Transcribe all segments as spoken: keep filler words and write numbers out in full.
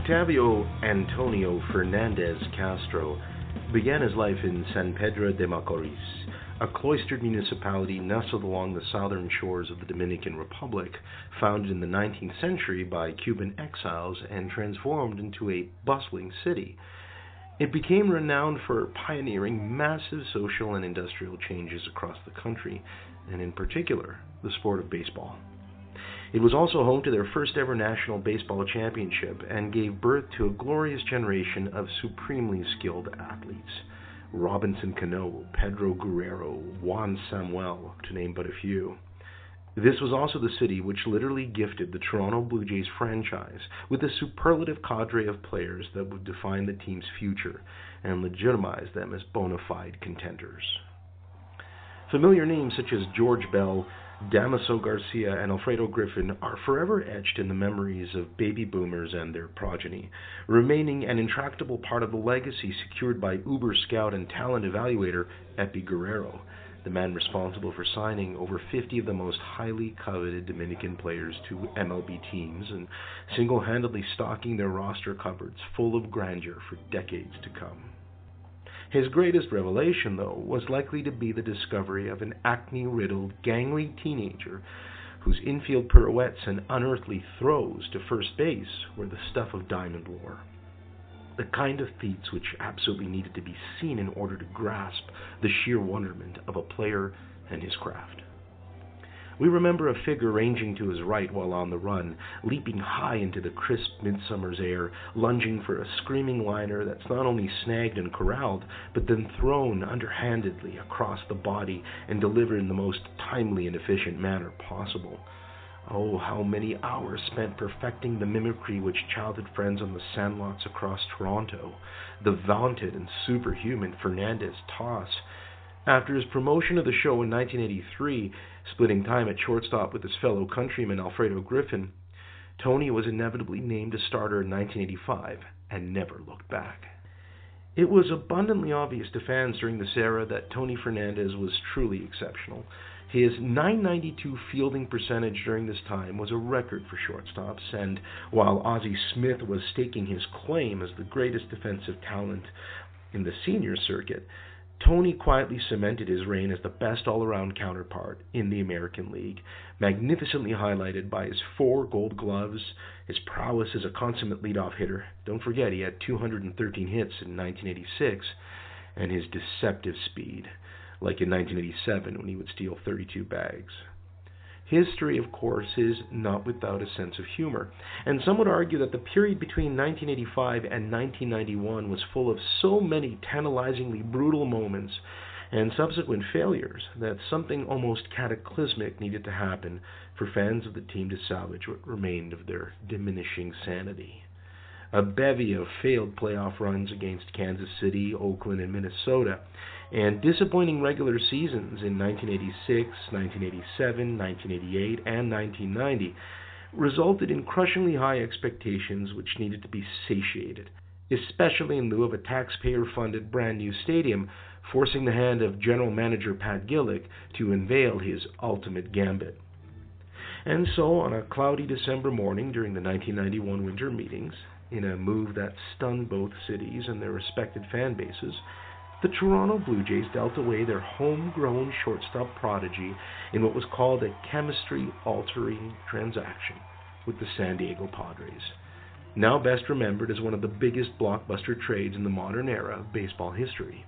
Octavio Antonio Fernandez Castro began his life in San Pedro de Macorís, a cloistered municipality nestled along the southern shores of the Dominican Republic, founded in the nineteenth century by Cuban exiles and transformed into a bustling city. It became renowned for pioneering massive social and industrial changes across the country, and in particular, the sport of baseball. It was also home to their first ever national baseball championship and gave birth to a glorious generation of supremely skilled athletes. Robinson Cano, Pedro Guerrero, Juan Samuel, to name but a few. This was also the city which literally gifted the Toronto Blue Jays franchise with a superlative cadre of players that would define the team's future and legitimize them as bona fide contenders. Familiar names such as George Bell, Damaso Garcia, and Alfredo Griffin are forever etched in the memories of baby boomers and their progeny, remaining an intractable part of the legacy secured by Uber scout and talent evaluator Epi Guerrero, the man responsible for signing over fifty of the most highly coveted Dominican players to M L B teams and single-handedly stocking their roster cupboards full of grandeur for decades to come. His greatest revelation, though, was likely to be the discovery of an acne-riddled, gangly teenager whose infield pirouettes and unearthly throws to first base were the stuff of diamond lore. The kind of feats which absolutely needed to be seen in order to grasp the sheer wonderment of a player and his craft. We remember a figure ranging to his right while on the run, leaping high into the crisp midsummer's air, lunging for a screaming liner that's not only snagged and corralled, but then thrown underhandedly across the body and delivered in the most timely and efficient manner possible. Oh, how many hours spent perfecting the mimicry which childhood friends on the sandlots across Toronto, the vaunted and superhuman Fernandez toss. After his promotion of the show in nineteen eighty-three, splitting time at shortstop with his fellow countryman Alfredo Griffin, Tony was inevitably named a starter in nineteen eighty-five and never looked back. It was abundantly obvious to fans during this era that Tony Fernandez was truly exceptional. His nine ninety-two fielding percentage during this time was a record for shortstops, and while Ozzie Smith was staking his claim as the greatest defensive talent in the senior circuit, Tony quietly cemented his reign as the best all-around counterpart in the American League, magnificently highlighted by his four gold gloves, his prowess as a consummate leadoff hitter. Don't forget, he had two hundred thirteen hits in nineteen eighty-six, and his deceptive speed, like in nineteen eighty-seven when he would steal thirty-two bags. History, of course, is not without a sense of humor, and some would argue that the period between nineteen eighty-five and nineteen ninety-one was full of so many tantalizingly brutal moments and subsequent failures that something almost cataclysmic needed to happen for fans of the team to salvage what remained of their diminishing sanity. A bevy of failed playoff runs against Kansas City, Oakland, and Minnesota, and disappointing regular seasons in nineteen eighty-six, nineteen eighty-seven, nineteen eighty-eight, and nineteen ninety resulted in crushingly high expectations which needed to be satiated, especially in lieu of a taxpayer-funded brand new stadium, forcing the hand of general manager Pat Gillick to unveil his ultimate gambit. And so, on a cloudy December morning during the nineteen ninety-one winter meetings, in a move that stunned both cities and their respected fan bases, the Toronto Blue Jays dealt away their homegrown shortstop prodigy in what was called a chemistry-altering transaction with the San Diego Padres, now best remembered as one of the biggest blockbuster trades in the modern era of baseball history.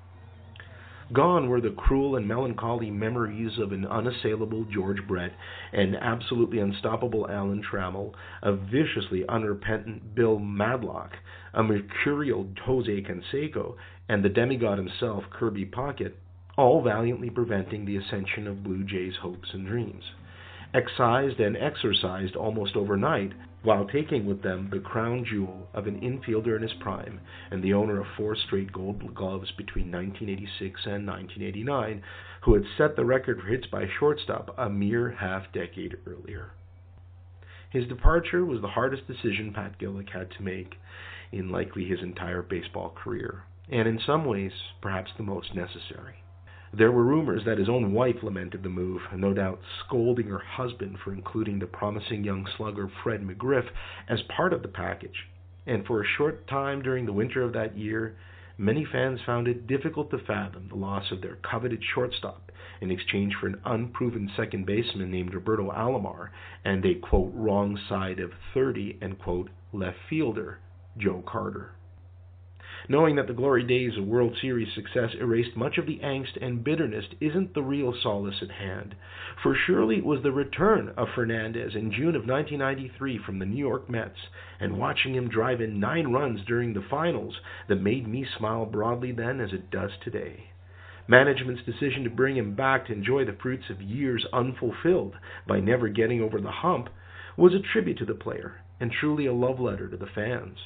Gone were the cruel and melancholy memories of an unassailable George Brett, an absolutely unstoppable Alan Trammell, a viciously unrepentant Bill Madlock, a mercurial Jose Canseco, and the demigod himself, Kirby Puckett, all valiantly preventing the ascension of Blue Jays' hopes and dreams. Excised and exorcised almost overnight, while taking with them the crown jewel of an infielder in his prime and the owner of four straight gold gloves between nineteen eighty-six and nineteen eighty-nine, who had set the record for hits by shortstop a mere half-decade earlier. His departure was the hardest decision Pat Gillick had to make in likely his entire baseball career, and in some ways, perhaps the most necessary. There were rumors that his own wife lamented the move, no doubt scolding her husband for including the promising young slugger Fred McGriff as part of the package. and for a short time during the winter of that year, many fans found it difficult to fathom the loss of their coveted shortstop in exchange for an unproven second baseman named Roberto Alomar and a, quote, wrong side of thirty, end quote, left fielder, Joe Carter. Knowing that the glory days of World Series success erased much of the angst and bitterness isn't the real solace at hand, for surely it was the return of Fernandez in June of nineteen ninety-three from the New York Mets and watching him drive in nine runs during the finals that made me smile broadly then as it does today. Management's decision to bring him back to enjoy the fruits of years unfulfilled by never getting over the hump was a tribute to the player and truly a love letter to the fans.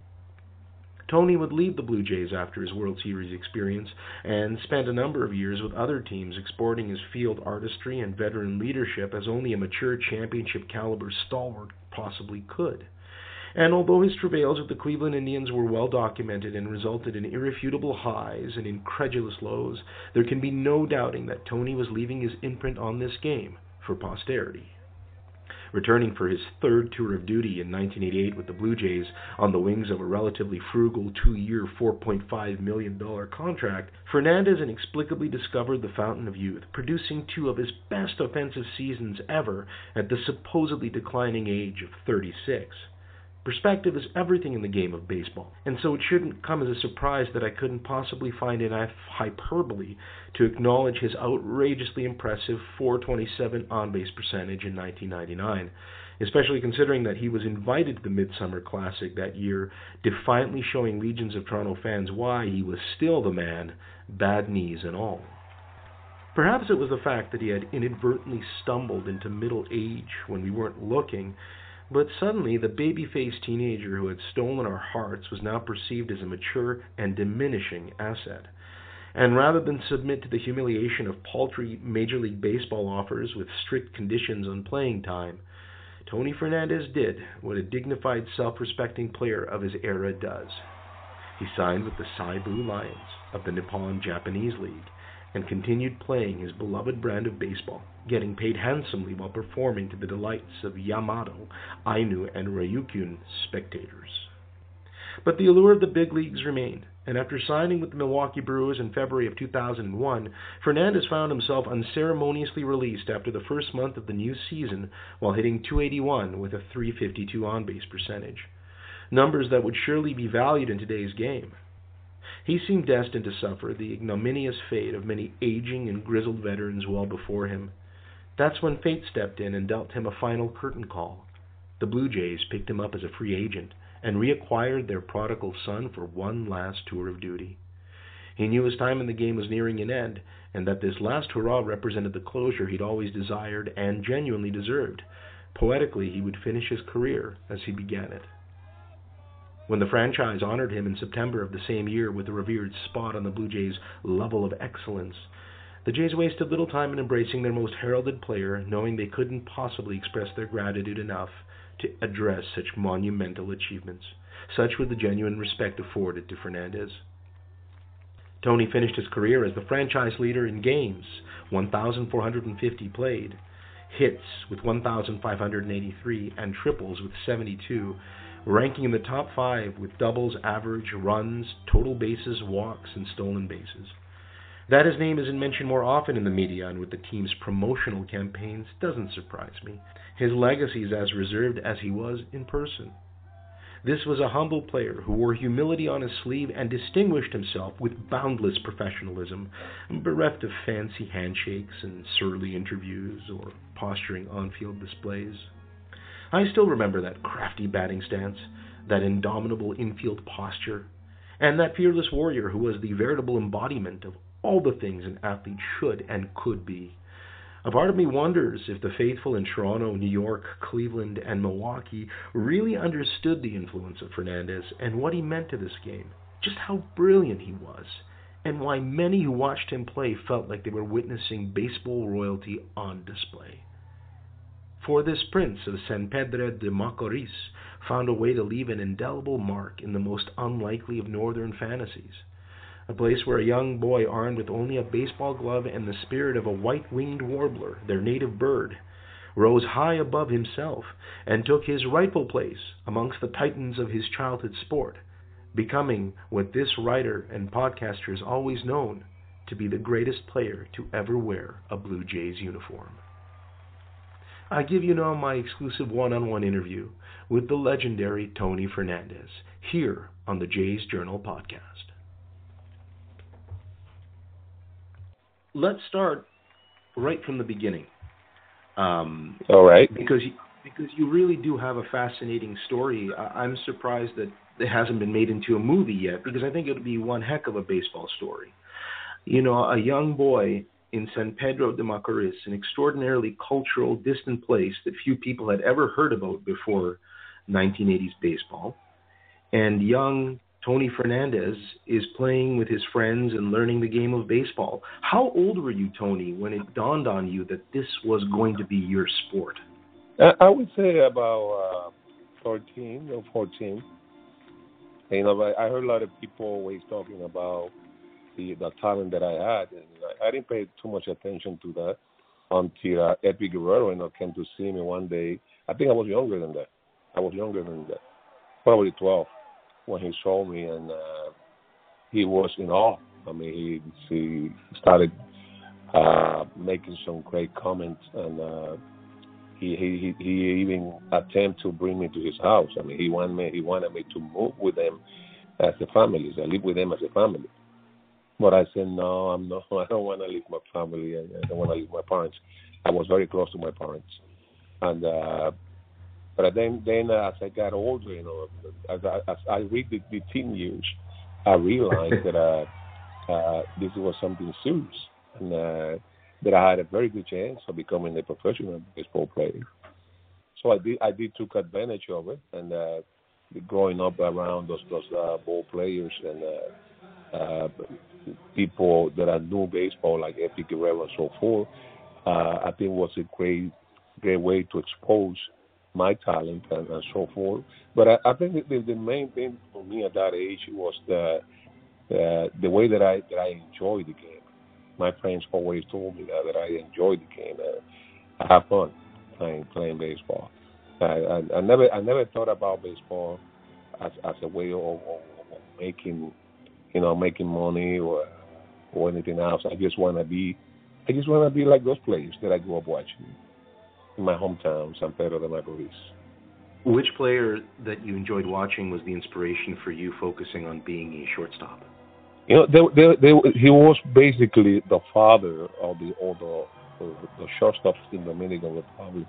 Tony would leave the Blue Jays after his World Series experience and spent a number of years with other teams exporting his field artistry and veteran leadership as only a mature championship-caliber stalwart possibly could. And although his travails with the Cleveland Indians were well documented and resulted in irrefutable highs and incredulous lows, there can be no doubting that Tony was leaving his imprint on this game for posterity. Returning for his third tour of duty in nineteen eighty-eight with the Blue Jays on the wings of a relatively frugal two-year, four point five million dollars contract, Fernandez inexplicably discovered the fountain of youth, producing two of his best offensive seasons ever at the supposedly declining age of thirty-six. Perspective is everything in the game of baseball, and so it shouldn't come as a surprise that I couldn't possibly find enough hyperbole to acknowledge his outrageously impressive four twenty-seven on-base percentage in nineteen ninety-nine, especially considering that he was invited to the Midsummer Classic that year, defiantly showing legions of Toronto fans why he was still the man, bad knees and all. Perhaps it was the fact that he had inadvertently stumbled into middle age when we weren't looking, but suddenly the baby-faced teenager who had stolen our hearts was now perceived as a mature and diminishing asset. And rather than submit to the humiliation of paltry Major League Baseball offers with strict conditions on playing time, Tony Fernandez did what a dignified, self-respecting player of his era does. He signed with the Seibu Lions of the Nippon Japanese League and continued playing his beloved brand of baseball, getting paid handsomely while performing to the delights of Yamato, Ainu, and Ryukyun spectators. But the allure of the big leagues remained, and after signing with the Milwaukee Brewers in February of two thousand one, Fernandez found himself unceremoniously released after the first month of the new season while hitting two eighty-one with a three fifty-two on-base percentage, numbers that would surely be valued in today's game. He seemed destined to suffer the ignominious fate of many aging and grizzled veterans well before him. That's when fate stepped in and dealt him a final curtain call. The Blue Jays picked him up as a free agent and reacquired their prodigal son for one last tour of duty. He knew his time in the game was nearing an end, and that this last hurrah represented the closure he'd always desired and genuinely deserved. Poetically, he would finish his career as he began it. When the franchise honored him in September of the same year with a revered spot on the Blue Jays' level of excellence, the Jays wasted little time in embracing their most heralded player, knowing they couldn't possibly express their gratitude enough to address such monumental achievements. Such was the genuine respect afforded to Fernandez. Tony finished his career as the franchise leader in games, one thousand four hundred fifty played, hits with one thousand five hundred eighty-three, and triples with seventy-two, ranking in the top five with doubles, average, runs, total bases, walks, and stolen bases. That his name isn't mentioned more often in the media and with the team's promotional campaigns doesn't surprise me. His legacy is as reserved as he was in person. This was a humble player who wore humility on his sleeve and distinguished himself with boundless professionalism, bereft of fancy handshakes and surly interviews or posturing on-field displays. I still remember that crafty batting stance, that indomitable infield posture, and that fearless warrior who was the veritable embodiment of all the things an athlete should and could be. A part of me wonders if the faithful in Toronto, New York, Cleveland, and Milwaukee really understood the influence of Fernandez and what he meant to this game, just how brilliant he was, and why many who watched him play felt like they were witnessing baseball royalty on display. For this prince of San Pedro de Macorís found a way to leave an indelible mark in the most unlikely of northern fantasies. A place where a young boy armed with only a baseball glove and the spirit of a white-winged warbler, their native bird, rose high above himself and took his rightful place amongst the titans of his childhood sport, becoming what this writer and podcaster has always known to be the greatest player to ever wear a Blue Jays uniform. I give you now my exclusive one-on-one interview with the legendary Tony Fernandez here on the Jays Journal podcast. Let's start right from the beginning. Um, All right. Because you, because you really do have a fascinating story. I, I'm surprised that it hasn't been made into a movie yet, because I think it would be one heck of a baseball story. You know, a young boy in San Pedro de Macorís, an extraordinarily cultural, distant place that few people had ever heard about before nineteen eighties baseball. And young Tony Fernandez is playing with his friends and learning the game of baseball. How old were you, Tony, when it dawned on you that this was going to be your sport? I would say about uh, thirteen or fourteen. You know, I heard a lot of people always talking about the, the talent that I had, and I, I didn't pay too much attention to that until uh, Eddie Guerrero, you know, came to see me one day. I think I was younger than that. I was younger than that, probably twelve, when he saw me, and uh, he was in awe. I mean, he, he started uh, making some great comments, and uh, he, he he even attempted to bring me to his house. I mean, he wanted me he wanted me to move with them as a family. So I live with them as a family. But I said, no, I'm not. I don't want to leave my family. I don't want to leave my parents. I was very close to my parents, and uh, but then, then uh, as I got older, you know, as I, as I read the, the teen years, I realized that uh, uh, this was something serious, and uh, that I had a very good chance of becoming a professional baseball player. So I did. I did took advantage of it, and uh, growing up around those those uh, ball players and. Uh, uh, people that I knew baseball, like Eddie Guerrero and so forth, uh, I think was a great, great way to expose my talent and, and so forth. But I, I think the, the main thing for me at that age was the uh, the way that I that I enjoyed the game. My friends always told me that, that I enjoyed the game. Uh, I have fun playing playing baseball. I, I, I never I never thought about baseball as as a way of, of, of making. You know, making money or or anything else. I just want to be, I just want to be like those players that I grew up watching in my hometown, San Pedro de Macorís. Which player that you enjoyed watching was the inspiration for you focusing on being a shortstop? You know, they, they, they, he was basically the father of the older the, the shortstops in the Dominican Republic.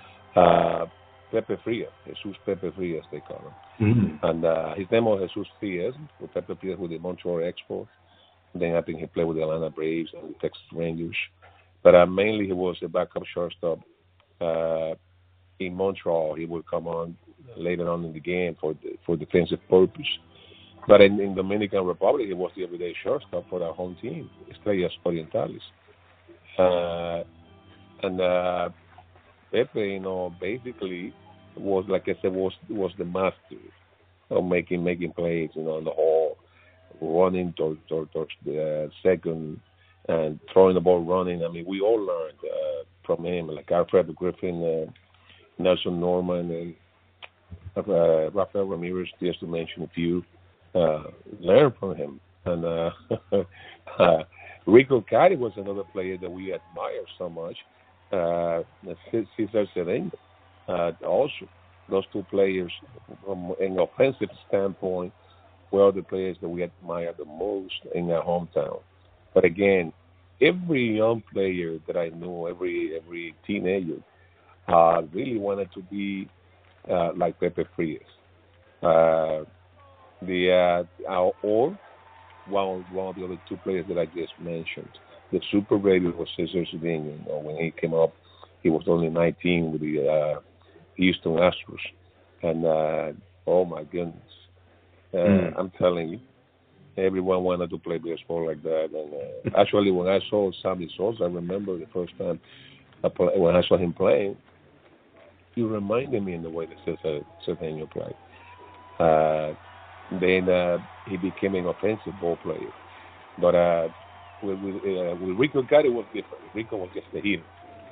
Uh, Pepe Frias, Jesus Pepe Frias, they call him. Mm-hmm. And uh, his name was Jesus Frias, with Pepe Frias with the Montreal Expos. Then I think he played with the Atlanta Braves and the Texas Rangers. But uh, mainly he was a backup shortstop uh, in Montreal. He would come on later on in the game for the, for defensive purpose. But in, in Dominican Republic, he was the everyday shortstop for our home team, Estrellas Orientales. Uh, and uh, Pepe, you know, basically was, like I said, was was the master of making making plays, you know, in the hall, running towards, towards, towards the uh, second and throwing the ball running. I mean, we all learned uh, from him, like Alfred Griffin, uh, Nelson Norman, and uh, Rafael Ramirez, just to mention a few, uh, learned from him. And uh, uh, Rico Cari was another player that we admire so much. Uh, Cesar Cedeño, uh, also those two players from an offensive standpoint were the players that we admire the most in our hometown. But again, every young player that I knew, every every teenager, uh, really wanted to be uh, like Pepe Frias. Uh, the uh, or one one of the other two players that I just mentioned. The super baby was Cesar Cedeño. You know, when he came up, he was only nineteen with the uh, Houston Astros. And, uh, oh, my goodness. Uh, mm. I'm telling you, everyone wanted to play baseball like that. And uh, actually, when I saw Sammy Sosa, I remember the first time I play, when I saw him playing, he reminded me in the way that Cesar Cedeño played. Uh, then uh, he became an offensive ball player. But uh, with, with, uh, with Rico Cari was different. Rico was just a hitter.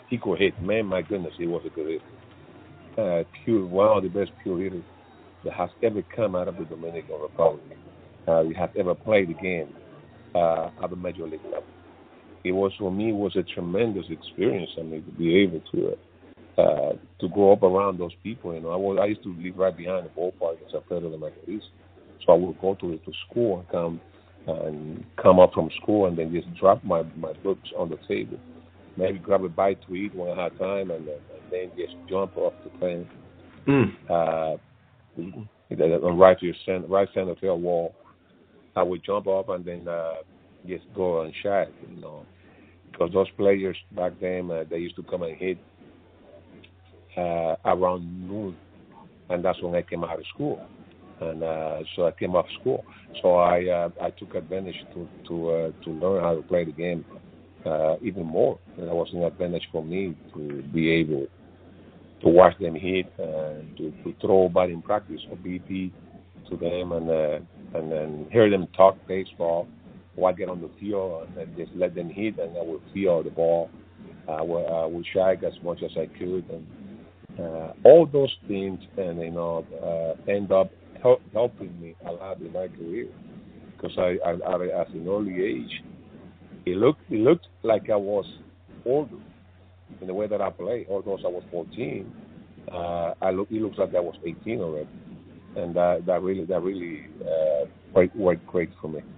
he could hit. Man, my goodness, he was a good hitter. Uh, pure, one of the best pure hitters that has ever come out of the Dominican Republic. Uh, we have ever played the game uh, at the major league level. It was, for me, it was a tremendous experience. I mean, to be able to uh, to grow up around those people. You know, I was I used to live right behind the ballpark in San Pedro de Macorís, so I would go to to school and come and come up from school and then just drop my, my books on the table. Maybe grab a bite to eat when I had time, and then, and then just jump off the plane. Mm. Uh, right to your center, right center field wall. I would jump up and then uh, just go and shag, you know, because those players back then uh, they used to come and hit uh, around noon, and that's when I came out of school, and uh, so I came off school. So I uh, I took advantage to to uh, to learn how to play the game uh, even more. And that was an advantage for me to be able to watch them hit and to, to throw batting practice or B P to them, and uh, and then hear them talk baseball. Or I get on the field and just let them hit, and I would feel the ball. I would, I would shag as much as I could, and uh, all those things, and you know, uh, end up help, helping me a lot in my career. Because I, I, I, at an early age, it looked it looked like I was older in the way that I played. Although I was fourteen, uh, I look it looks like I was eighteen already, and that that really that really uh, worked, worked great for me.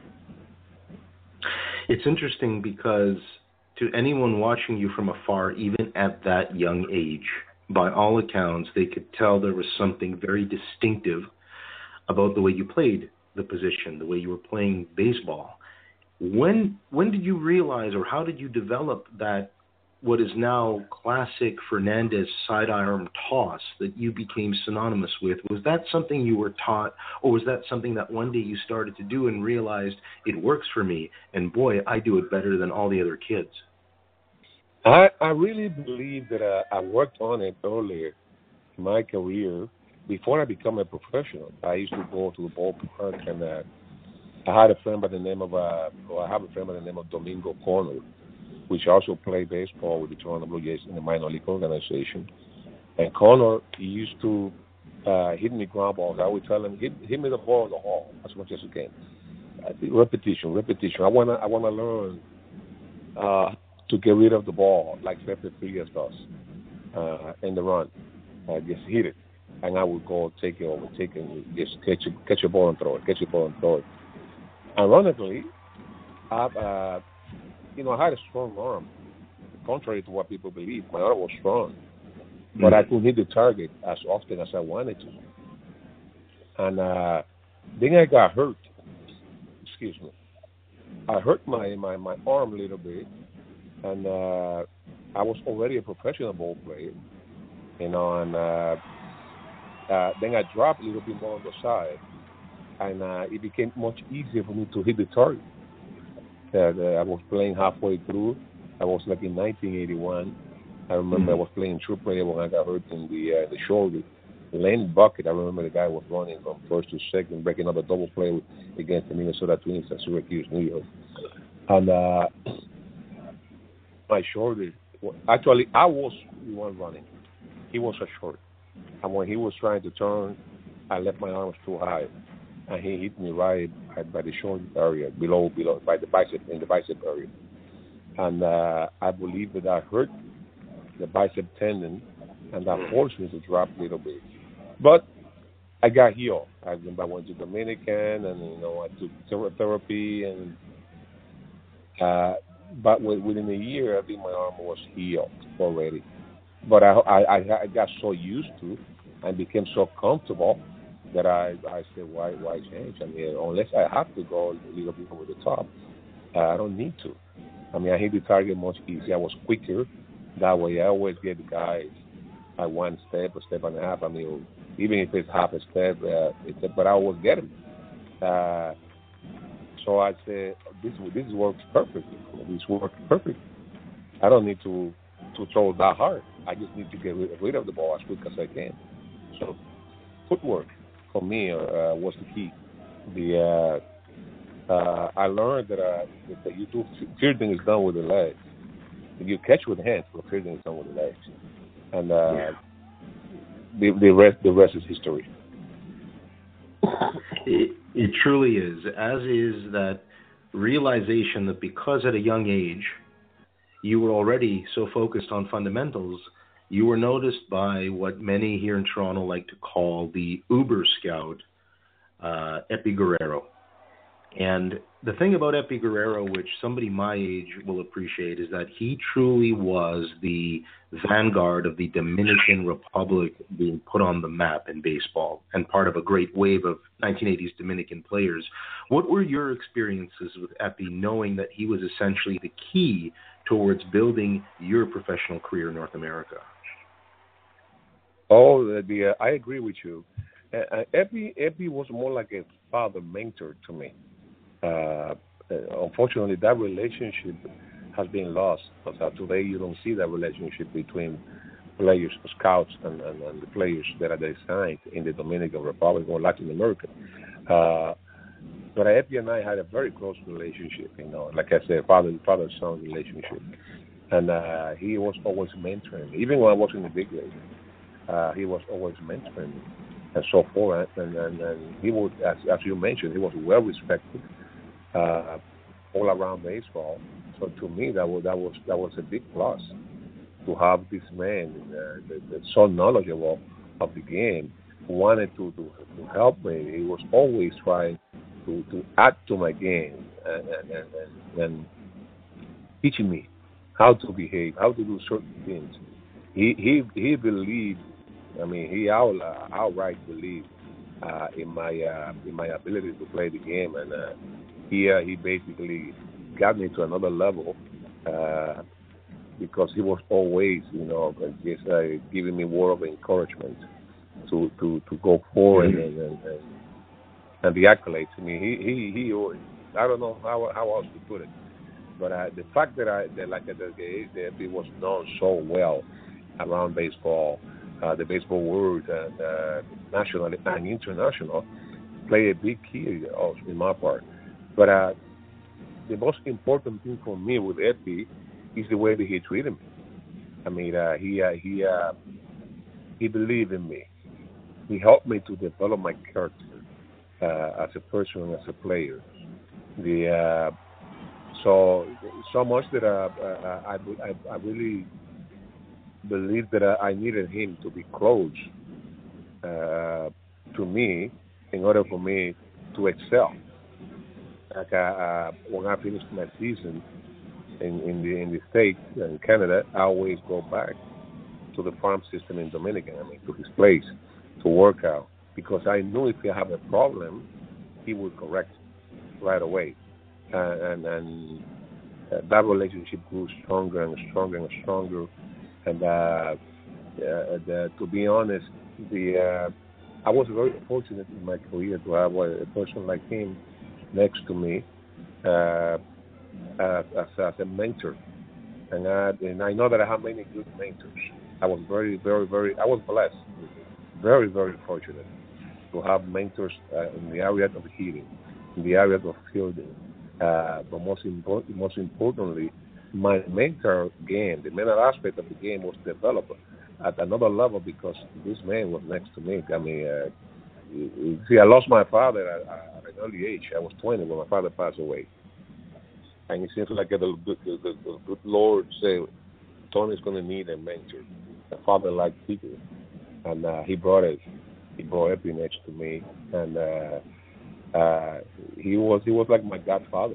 It's interesting because to anyone watching you from afar, even at that young age, by all accounts, they could tell there was something very distinctive about the way you played the position, the way you were playing baseball. When when did you realize, or how did you develop that, what is now classic Fernandez sidearm toss that you became synonymous with? Was that something you were taught, or was that something that one day you started to do and realized it works for me, and boy, I do it better than all the other kids? I, I really believe that uh, I worked on it earlier in my career. Before I became a professional, I used to go to the ballpark, and uh, I had a friend by the name of, uh, or I have a friend by the name of Domingo Corner, which also played baseball with the Toronto Blue Jays in the minor league organization. And Connor, he used to uh, hit me ground balls. I would tell him, hit, hit me the ball in the hall as much as you can. Uh, repetition, repetition. I wanna, I wanna learn uh, to get rid of the ball like Pepe Frias does uh, in the run. Uh, just hit it, and I would go take it over, take it, just catch it, catch a ball and throw it, catch a ball and throw it. Ironically, I've uh, you know, I had a strong arm, contrary to what people believe. My arm was strong, mm-hmm. but I couldn't hit the target as often as I wanted to. And uh, then I got hurt. Excuse me. I hurt my, my, my arm a little bit, and uh, I was already a professional ball player, you know, and uh, uh, then I dropped a little bit more on the side, and uh, it became much easier for me to hit the target. Uh, the, I was playing halfway through. I was like in nineteen eighty-one. I remember mm-hmm. I was playing triple A when I got hurt in the uh, the shoulder. Lane Bucket, I remember the guy was running from first to second, breaking up a double play with, against the Minnesota Twins at Syracuse, New York. And uh, my shoulder, actually, I was the one running. He was a short. And when he was trying to turn, I left my arms too high. And he hit me right, right by the shoulder area, below, below, by the bicep, in the bicep area. And uh, I believe that I hurt the bicep tendon, and that forced me to drop a little bit. But I got healed. I went to Dominican, and you know, I took therapy, and uh, but within a year, I think my arm was healed already. But I, I, I got so used to, and became so comfortable, that I, I said, why why change? I mean, unless I have to go a little bit over the top, uh, I don't need to. I mean, I hit the target much easier. I was quicker. That way, I always get the guys by one step, a step and a half. I mean, even if it's half a step, uh, it's a, but I always get them. Uh, so I said, this this works perfectly. This works perfectly. I don't need to, to throw that hard. I just need to get rid, rid of the ball as quick as I can. So footwork, for me, uh, was the key. The uh, uh, I learned that, uh, that you do fielding is done with the legs, You catch with hands for hitting someone with the legs, and uh, yeah. the the rest the rest is history. It, it truly is, as is that realization that because at a young age you were already so focused on fundamentals, you were noticed by what many here in Toronto like to call the Uber Scout, uh, Epi Guerrero. And the thing about Epi Guerrero, which somebody my age will appreciate, is that he truly was the vanguard of the Dominican Republic being put on the map in baseball and part of a great wave of nineteen eighties Dominican players. What were your experiences with Epi, knowing that he was essentially the key towards building your professional career in North America? Oh, the, the uh, I agree with you. Uh, Epi, Epi was more like a father mentor to me. Uh, unfortunately, that relationship has been lost. But uh, today, you don't see that relationship between players, scouts, and, and, and the players that are assigned in the Dominican Republic or Latin America. Uh, but Epi and I had a very close relationship. You know, like I said, father father son relationship, and uh, he was always mentoring me. Even when I was in the big league, uh, he was always mentoring me and so forth. And, and, and he was, as, as you mentioned, he was well respected. Uh, all around baseball. So to me, that was that was that was a big plus to have this man uh, that, that's so knowledgeable of the game, who wanted to, to to help me. He was always trying to, to add to my game and and, and, and and teaching me how to behave, how to do certain things. He he he believed. I mean, he out, uh, outright believed uh, in my uh, in my ability to play the game, and uh, he uh, he basically got me to another level uh, because he was always, you know, just uh, giving me word of encouragement to, to, to go forward and, and, and and the accolades. I mean, he he he. I don't know how how else to put it, but uh, the fact that I that like that he was known so well around baseball, uh, the baseball world, and uh, national and international, play a big key also in my part. But uh, the most important thing for me with Epi is the way that he treated me. I mean, uh, he uh, he uh, he believed in me. He helped me to develop my character uh, as a person and as a player. The uh, so so much that uh, uh, I, I I really believed that uh, I needed him to be close uh, to me in order for me to excel. Like uh, uh, when I finished my season in, in the in the States in Canada, I always go back to the farm system in Dominican. I mean, to his place to work out because I knew if I have a problem, he would correct it right away, uh, and and uh, that relationship grew stronger and stronger and stronger. And uh, uh, the, to be honest, the uh, I was very fortunate in my career to have a person like him next to me uh, as, as a mentor, and I, and I know that I have many good mentors. I was very, very, very, I was blessed, very, very fortunate to have mentors uh, in the area of hitting, in the area of fielding, uh, but most important, most importantly, my mental game, the mental aspect of the game was developed at another level because this man was next to me. I mean. Uh, See, I lost my father at, at an early age. I was twenty when my father passed away. And it seems like the, the, the, the, the good Lord said, Tony's going to need a mentor, a father like Peter. And uh, he brought it. He brought Epi next to me. And uh, uh, he was he was like my godfather.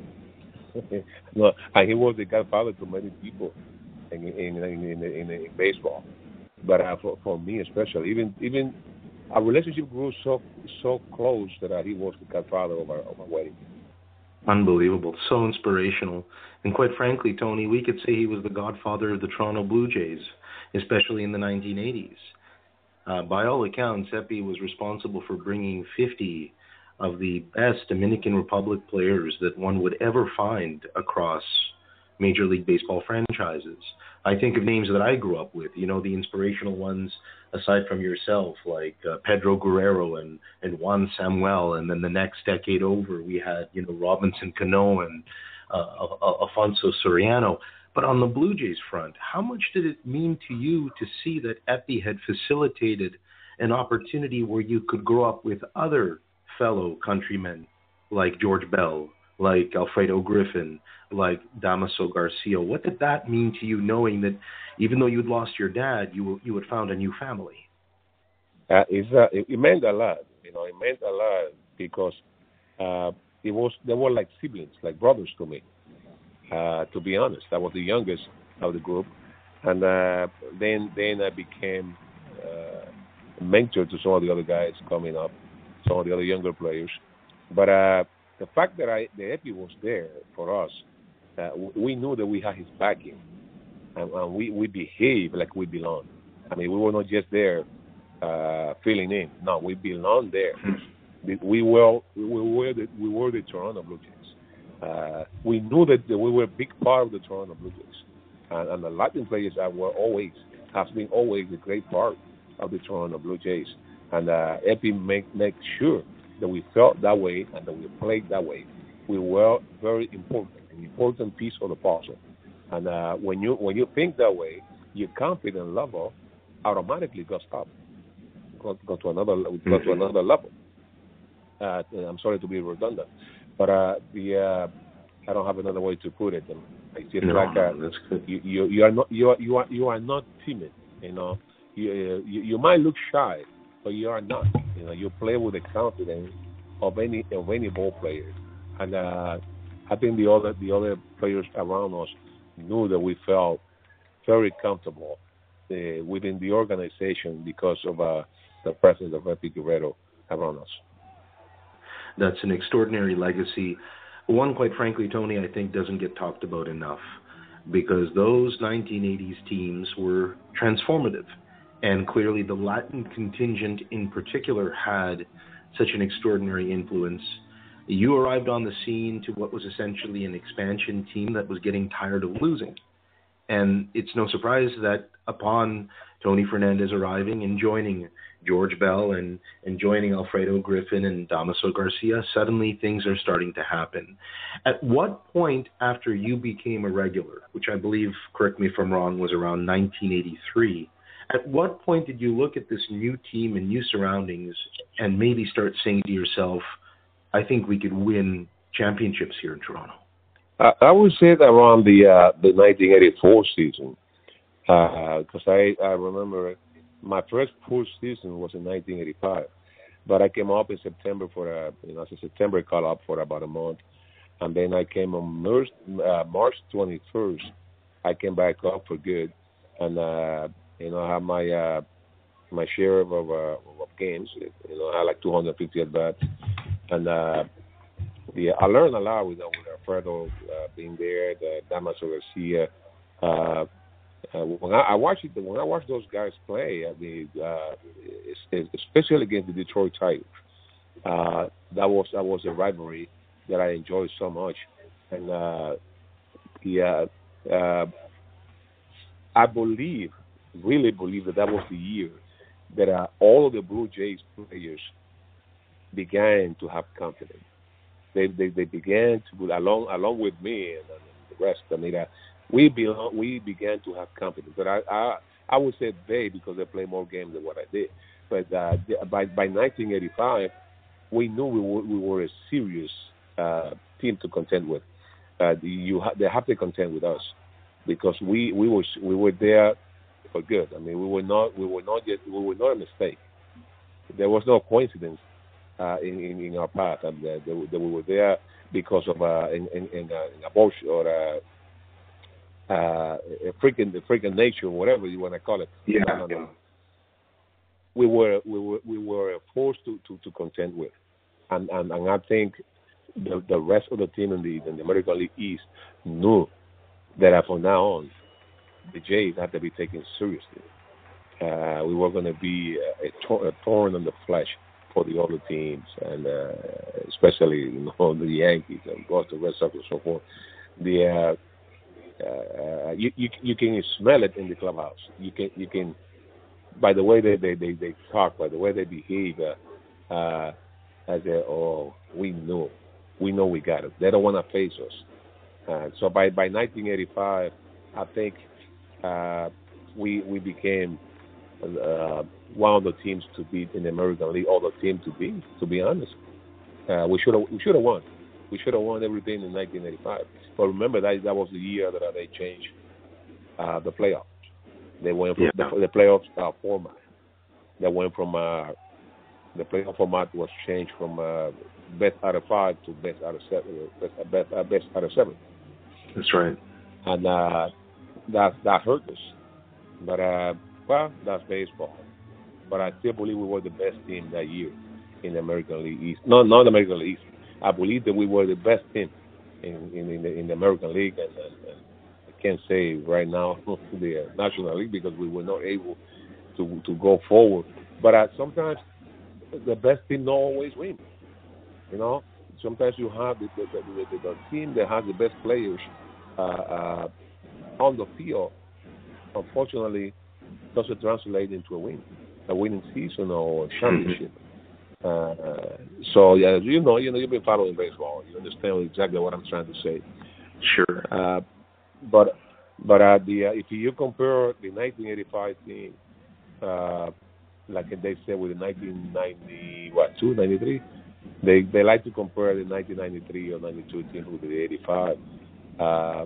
No, and he was the godfather to many people in in in, in, in, in baseball. But uh, for, for me especially, even even our relationship grew so so close that uh, he was the godfather of our, of our wedding. Unbelievable. So inspirational. And quite frankly, Tony, we could say he was the godfather of the Toronto Blue Jays, especially in the nineteen eighties. Uh, by all accounts, Epi was responsible for bringing fifty of the best Dominican Republic players that one would ever find across Major League Baseball franchises. I think of names that I grew up with, you know, the inspirational ones aside from yourself, like uh, Pedro Guerrero and, and Juan Samuel. And then the next decade over, we had, you know, Robinson Cano and uh, Alfonso Soriano. But on the Blue Jays front, how much did it mean to you to see that Epi had facilitated an opportunity where you could grow up with other fellow countrymen like George Bell, like Alfredo Griffin, like Damaso Garcia? What did that mean to you, knowing that even though you'd lost your dad, you you had found a new family? Uh, it's, uh, it, it meant a lot. You know, it meant a lot because uh, it was they were like siblings, like brothers to me. Uh, to be honest, I was the youngest of the group, and uh, then then I became uh, a mentor to some of the other guys coming up, some of the other younger players. But uh, the fact that I the Epi was there for us, uh, we knew that we had his backing, and, and we we behaved like we belonged. I mean, we were not just there uh, filling in. No, we belonged there. We were we were the, we were the Toronto Blue Jays. Uh, we knew that we were a big part of the Toronto Blue Jays, and, and the Latin players that were always has been always a great part of the Toronto Blue Jays. And uh, Epi make make sure that we felt that way and that we played that way. We were very important, an important piece of the puzzle. And uh, when you when you think that way, your confidence level automatically goes up, go, go to another go to another level. Uh, I'm sorry to be redundant. But uh, the uh, I don't have another way to put it. It's just no, like uh, that's good. You, you you are not you are you are you are not timid. You know, you, you you might look shy, but you are not. You know, you play with the confidence of any of any ball player. And uh, I think the other the other players around us knew that we felt very comfortable uh, within the organization because of uh, the presence of Epi Guerrero around us. That's an extraordinary legacy. One, quite frankly, Tony, I think doesn't get talked about enough because those nineteen eighties teams were transformative. And clearly the Latin contingent in particular had such an extraordinary influence. You arrived on the scene to what was essentially an expansion team that was getting tired of losing. And it's no surprise that upon Tony Fernandez arriving and joining George Bell and, and joining Alfredo Griffin and Damaso Garcia, suddenly things are starting to happen. At what point after you became a regular, which I believe, correct me if I'm wrong, was around nineteen eighty-three, at what point did you look at this new team and new surroundings and maybe start saying to yourself, I think we could win championships here in Toronto? I, I would say that around the uh, the nineteen eighty-four season, because uh, I, I remember my first full season was in nineteen eighty-five, but I came up in September for a, you know, as a September call up for about a month, and then I came on March, uh, March twenty-first. I came back up for good, and uh, you know, I had my uh, my share of, of, uh, of games. You know, I had like two hundred fifty at bats, and uh, the I learned a lot with, with Alfredo uh, being there, the Damaso Garcia. Uh, Uh, when I, I watch it, when I watch those guys play, I mean, uh, especially against the Detroit Tigers, uh, that was that was a rivalry that I enjoyed so much, and uh, yeah, uh, I believe, really believe that that was the year that uh, all of the Blue Jays players began to have confidence. They they, they began to, along along with me and, and the rest. I mean. Uh, We be, we began to have confidence, but I, I I would say they because they play more games than what I did. But uh, by by nineteen eighty-five, we knew we were, we were a serious uh, team to contend with. Uh, you ha- they have to contend with us because we, we were we were there for good. I mean, we were not we were not yet we were not a mistake. There was no coincidence uh, in, in in our path, and uh, that, that we were there because of uh, in in, in, uh, in a Bosch or. Uh, Uh, a freaking the freaking nature, whatever you want to call it. Yeah. No, no, no. We were we were we were forced to, to, to contend with, and, and and I think the the rest of the team in the in the American League East knew that from now on the Jays had to be taken seriously. Uh, we were going to be a, a thorn in the flesh for the other teams, and uh, especially you know the Yankees and Boston Red Sox and so forth. The uh, Uh, you, you you can smell it in the clubhouse. You can you can by the way they they, they, they talk, by the way they behave. Uh, uh, as they oh we know we know we got it. They don't want to face us. Uh, so by, by nineteen eighty-five, I think uh, we we became uh, one of the teams to beat in the American League, or the team to beat. To be honest, uh, we should have we should have won. We should have won everything in nineteen eighty-five. But remember that that was the year that they changed uh, the playoffs. They went from yeah. the, the playoffs uh, format. They went from uh, the playoff format was changed from uh, best out of five to best out of seven. Best, best, uh, best out of seven. That's right. And uh, that that hurt us. But uh, well, that's baseball. But I still believe we were the best team that year in the American League East. No, not the American League East. I believe that we were the best team in in, in, the, in the American League, and, and, and I can't say right now the National League because we were not able to to go forward. But uh, sometimes the best team don't always win. You know, sometimes you have the the, the, the, the team that has the best players uh, uh, on the field. Unfortunately, doesn't translate into a win, a winning season or a championship. Mm-hmm. Uh, so yeah, you know, you know, you've been following baseball. You understand exactly what I'm trying to say. Sure. Uh, but but uh, the uh, if you compare the nineteen eighty-five team, uh, like they said with the nineteen ninety what two ninety-three, they they like to compare the nineteen ninety-three or ninety-two team with the eighty-five. Uh,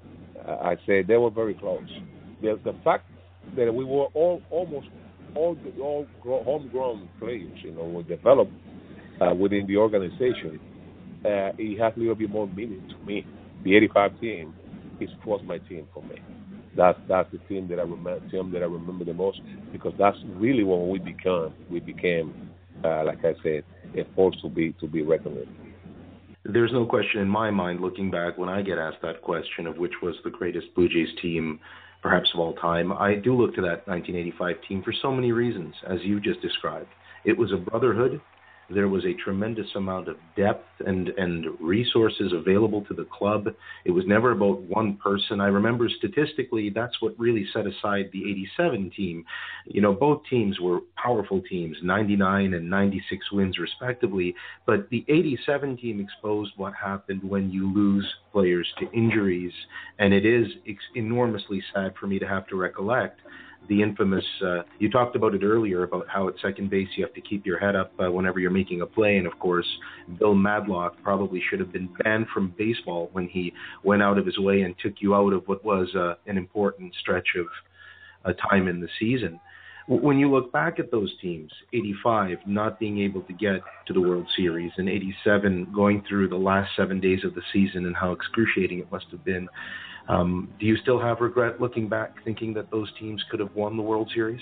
I say they were very close. The the fact that we were all almost all the, all homegrown players, you know, were developed uh, within the organization. Uh, it has a little bit more meaning to me. The eighty-five team is was my team for me. That's that's the team that I remember, team that I remember the most because that's really when we become we became, uh, like I said, a force to be to be reckoned with. There's no question in my mind, looking back, when I get asked that question of which was the greatest Blue Jays team, perhaps of all time, I do look to that nineteen eighty-five team for so many reasons, as you just described. It was a brotherhood. There was a tremendous amount of depth and, and resources available to the club. It was never about one person. I remember statistically, that's what really set aside the eighty-seven team. You know, both teams were powerful teams, ninety-nine and ninety-six wins respectively. But the eighty-seven team exposed what happened when you lose players to injuries. And it is ex- enormously sad for me to have to recollect the infamous, uh, you talked about it earlier, about how at second base you have to keep your head up uh, whenever you're making a play. And, of course, Bill Madlock probably should have been banned from baseball when he went out of his way and took you out of what was uh, an important stretch of uh, time in the season. When you look back at those teams, eighty-five not being able to get to the World Series, and eighty-seven going through the last seven days of the season and how excruciating it must have been, um, do you still have regret looking back, thinking that those teams could have won the World Series?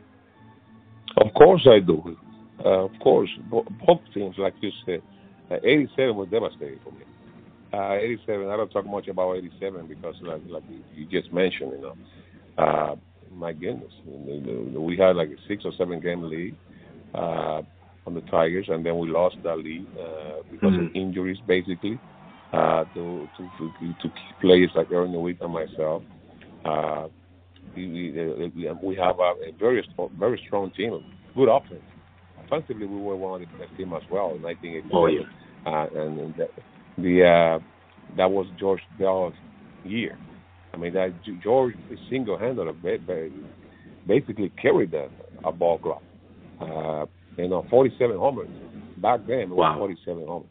Of course I do. Uh, of course. Bo- both teams, like you said. Uh, eighty-seven was devastating for me. Uh, eighty-seven, I don't talk much about eighty-seven because, like, like you just mentioned, you know, uh, my goodness, we had like a six or seven game lead uh, on the Tigers, and then we lost that lead uh, because mm-hmm. of injuries, basically, uh, to, to to to key players like Aaron Witt and myself. Uh, we, we, we have a, a very very strong team, good offense. Offensively, we were one of the best teams as well in nineteen eighty-seven, oh, yeah. uh, and, and the, the uh, that was George Bell's year. I mean, that George single-handedly basically carried that a ball club. Uh, you know, forty-seven homers. Back then, it was wow. forty-seven homers.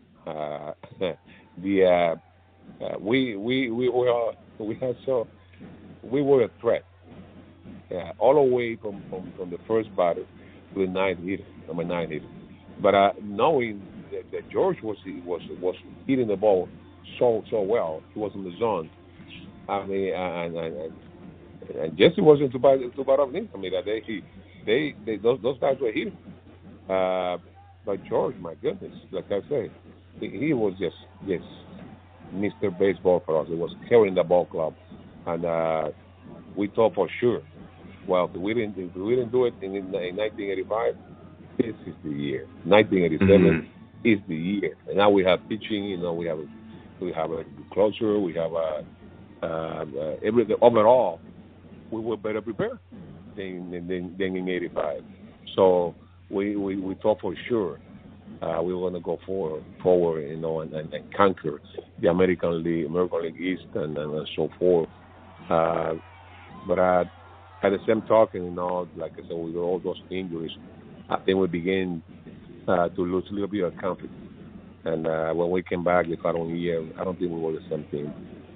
Uh, the uh, uh, we we we were we had so we were a threat. Uh, all the way from, from, from the first batter to the ninth hitter, number nine hitter. But uh, knowing that, that George was was was hitting the ball so so well, he was in the zone. I mean, and, and, and, and Jesse wasn't too bad, too bad of him. I mean, they, they, they, those, those guys were hitting. Uh, but George, my goodness, like I say, he, he was just, just Mister Baseball for us. He was carrying the ball club, and uh, we thought for sure, well, if we didn't, if we didn't do it in, in nineteen eighty-five, this is the year. nineteen eighty-seven mm-hmm. is the year, and now we have pitching. You know, we have a, we have a closer. We have a Uh, uh, every, overall, we were better prepared than, than, than in eighty-five. So we, we, we thought for sure uh, we were going to go forward, forward, you know, and, and, and conquer the American League, American League East, and, and so forth. Uh, but uh, at the same token, you know, like I said, with all those injuries, I think we begin uh, to lose a little bit of confidence. And uh, when we came back the following year, I don't think we were the same team.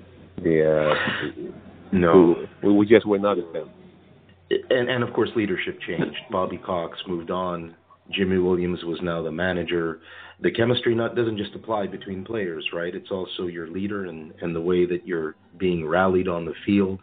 The, uh, no. We, we just were not the same. And, and, of course, leadership changed. Bobby Cox moved on. Jimmy Williams was now the manager. The chemistry not doesn't just apply between players, right? It's also your leader and, and the way that you're being rallied on the field.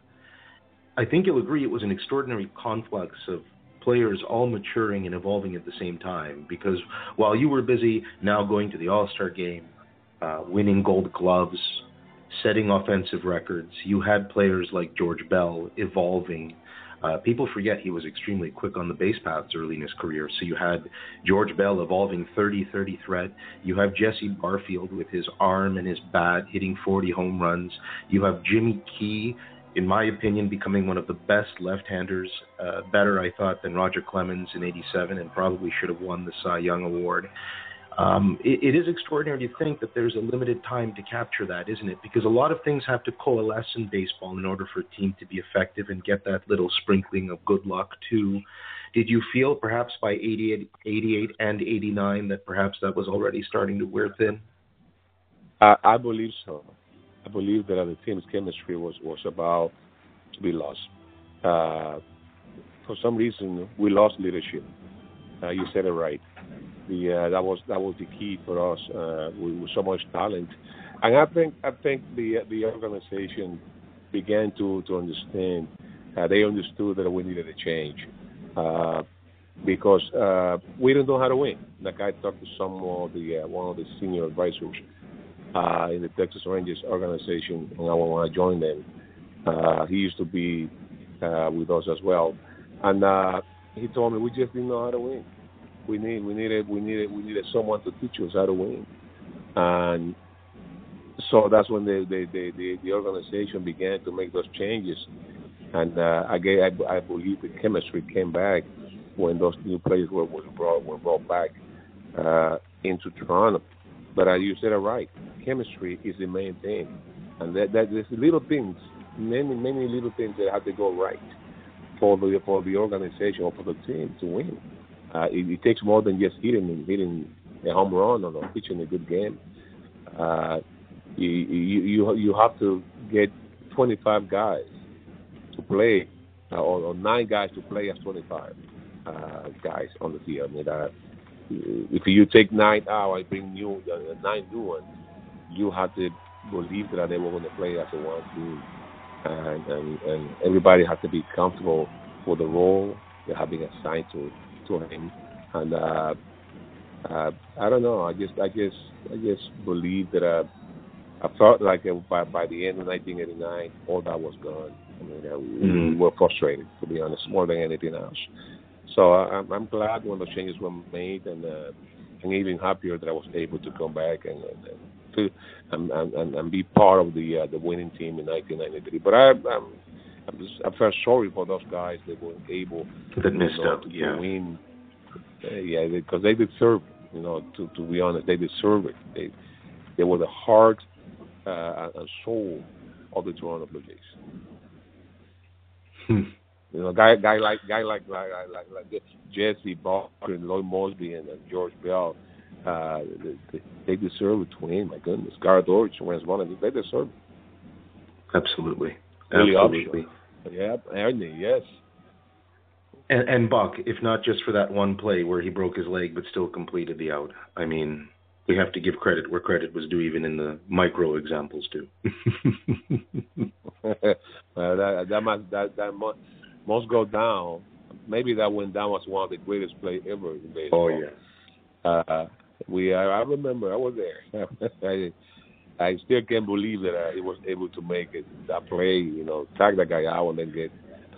I think you'll agree it was an extraordinary conflux of players all maturing and evolving at the same time, because while you were busy now going to the All-Star game, uh, winning gold gloves, setting offensive records, you had players like George Bell evolving. Uh, people forget he was extremely quick on the base paths early in his career. So you had George Bell evolving thirty thirty threat. You have Jesse Barfield with his arm and his bat hitting forty home runs. You have Jimmy Key, in my opinion, becoming one of the best left-handers, uh, better, I thought, than Roger Clemens in eighty-seven, and probably should have won the Cy Young Award. Um, it, it is extraordinary to think that there's a limited time to capture that, isn't it? Because a lot of things have to coalesce in baseball in order for a team to be effective and get that little sprinkling of good luck too. Did you feel perhaps by eighty-eight, eighty-eight and eighty-nine that perhaps that was already starting to wear thin? I, I believe so. I believe that the team's chemistry was, was about to be lost. Uh, for some reason, we lost leadership. Uh, you said it right. The, uh, that was that was the key for us uh, with, with so much talent, and I think I think the the organization began to to understand. Uh, they understood that we needed a change uh, because uh, we didn't know how to win. Like I talked to some of the uh, one of the senior advisors uh, in the Texas Rangers organization, and I, when I joined them, uh, he used to be uh, with us as well, and uh, he told me we just didn't know how to win. We need, we needed, we needed, we needed someone to teach us how to win, and so that's when the the, the, the, the organization began to make those changes. And uh, I, I, I believe the chemistry came back when those new players were, were brought were brought back uh, into Toronto. But uh, you said it right. Chemistry is the main thing, and that, that there's little things, many many little things that have to go right for the for the organization or for the team to win. Uh, it, it takes more than just hitting hitting a home run or pitching a good game. Uh, you, you you you have to get twenty-five guys to play, uh, or, or nine guys to play as twenty-five uh, guys on the field. I mean, uh, if you take nine out and bring new uh, nine new ones, you have to believe that they were going to play as a one team, and, and and everybody has to be comfortable for the role they have been assigned to. to him, and uh, uh, I don't know. I just, I just, I just believe that uh, I felt like uh, by by the end of nineteen eighty-nine, all that was gone. I mean, uh, we, mm-hmm. we were frustrated, to be honest, more than anything else. So uh, I'm, I'm glad when those changes were made, and uh, and even happier that I was able to come back and and, to, and, and, and be part of the uh, the winning team in nineteen ninety-three. But I. I'm, I felt sorry for those guys that weren't able that missed you know, out, to, yeah. to win. Uh, yeah, because they, they deserve it. You know, to to be honest, they deserve it. They they were the heart uh, and soul of the Toronto Blue Jays. Hmm. You know, guy guy like guy like like like, like Jesse Barker and Lloyd Mosby and, and George Bell. Uh, they, they deserve it to win. My goodness, Garrett Orich, Wentz Bonner, they deserve it. Absolutely. Really Absolutely. Yeah, Ernie, yes. And, and Buck, if not just for that one play where he broke his leg but still completed the out. I mean, we have to give credit where credit was due, even in the micro examples too. uh, that that must that that must, must go down. Maybe that went down as one of the greatest plays ever in baseball. Oh yeah. Uh, we I, I remember I was there. I, I still can't believe that uh, he was able to make it, that play, you know, tag that guy out and then get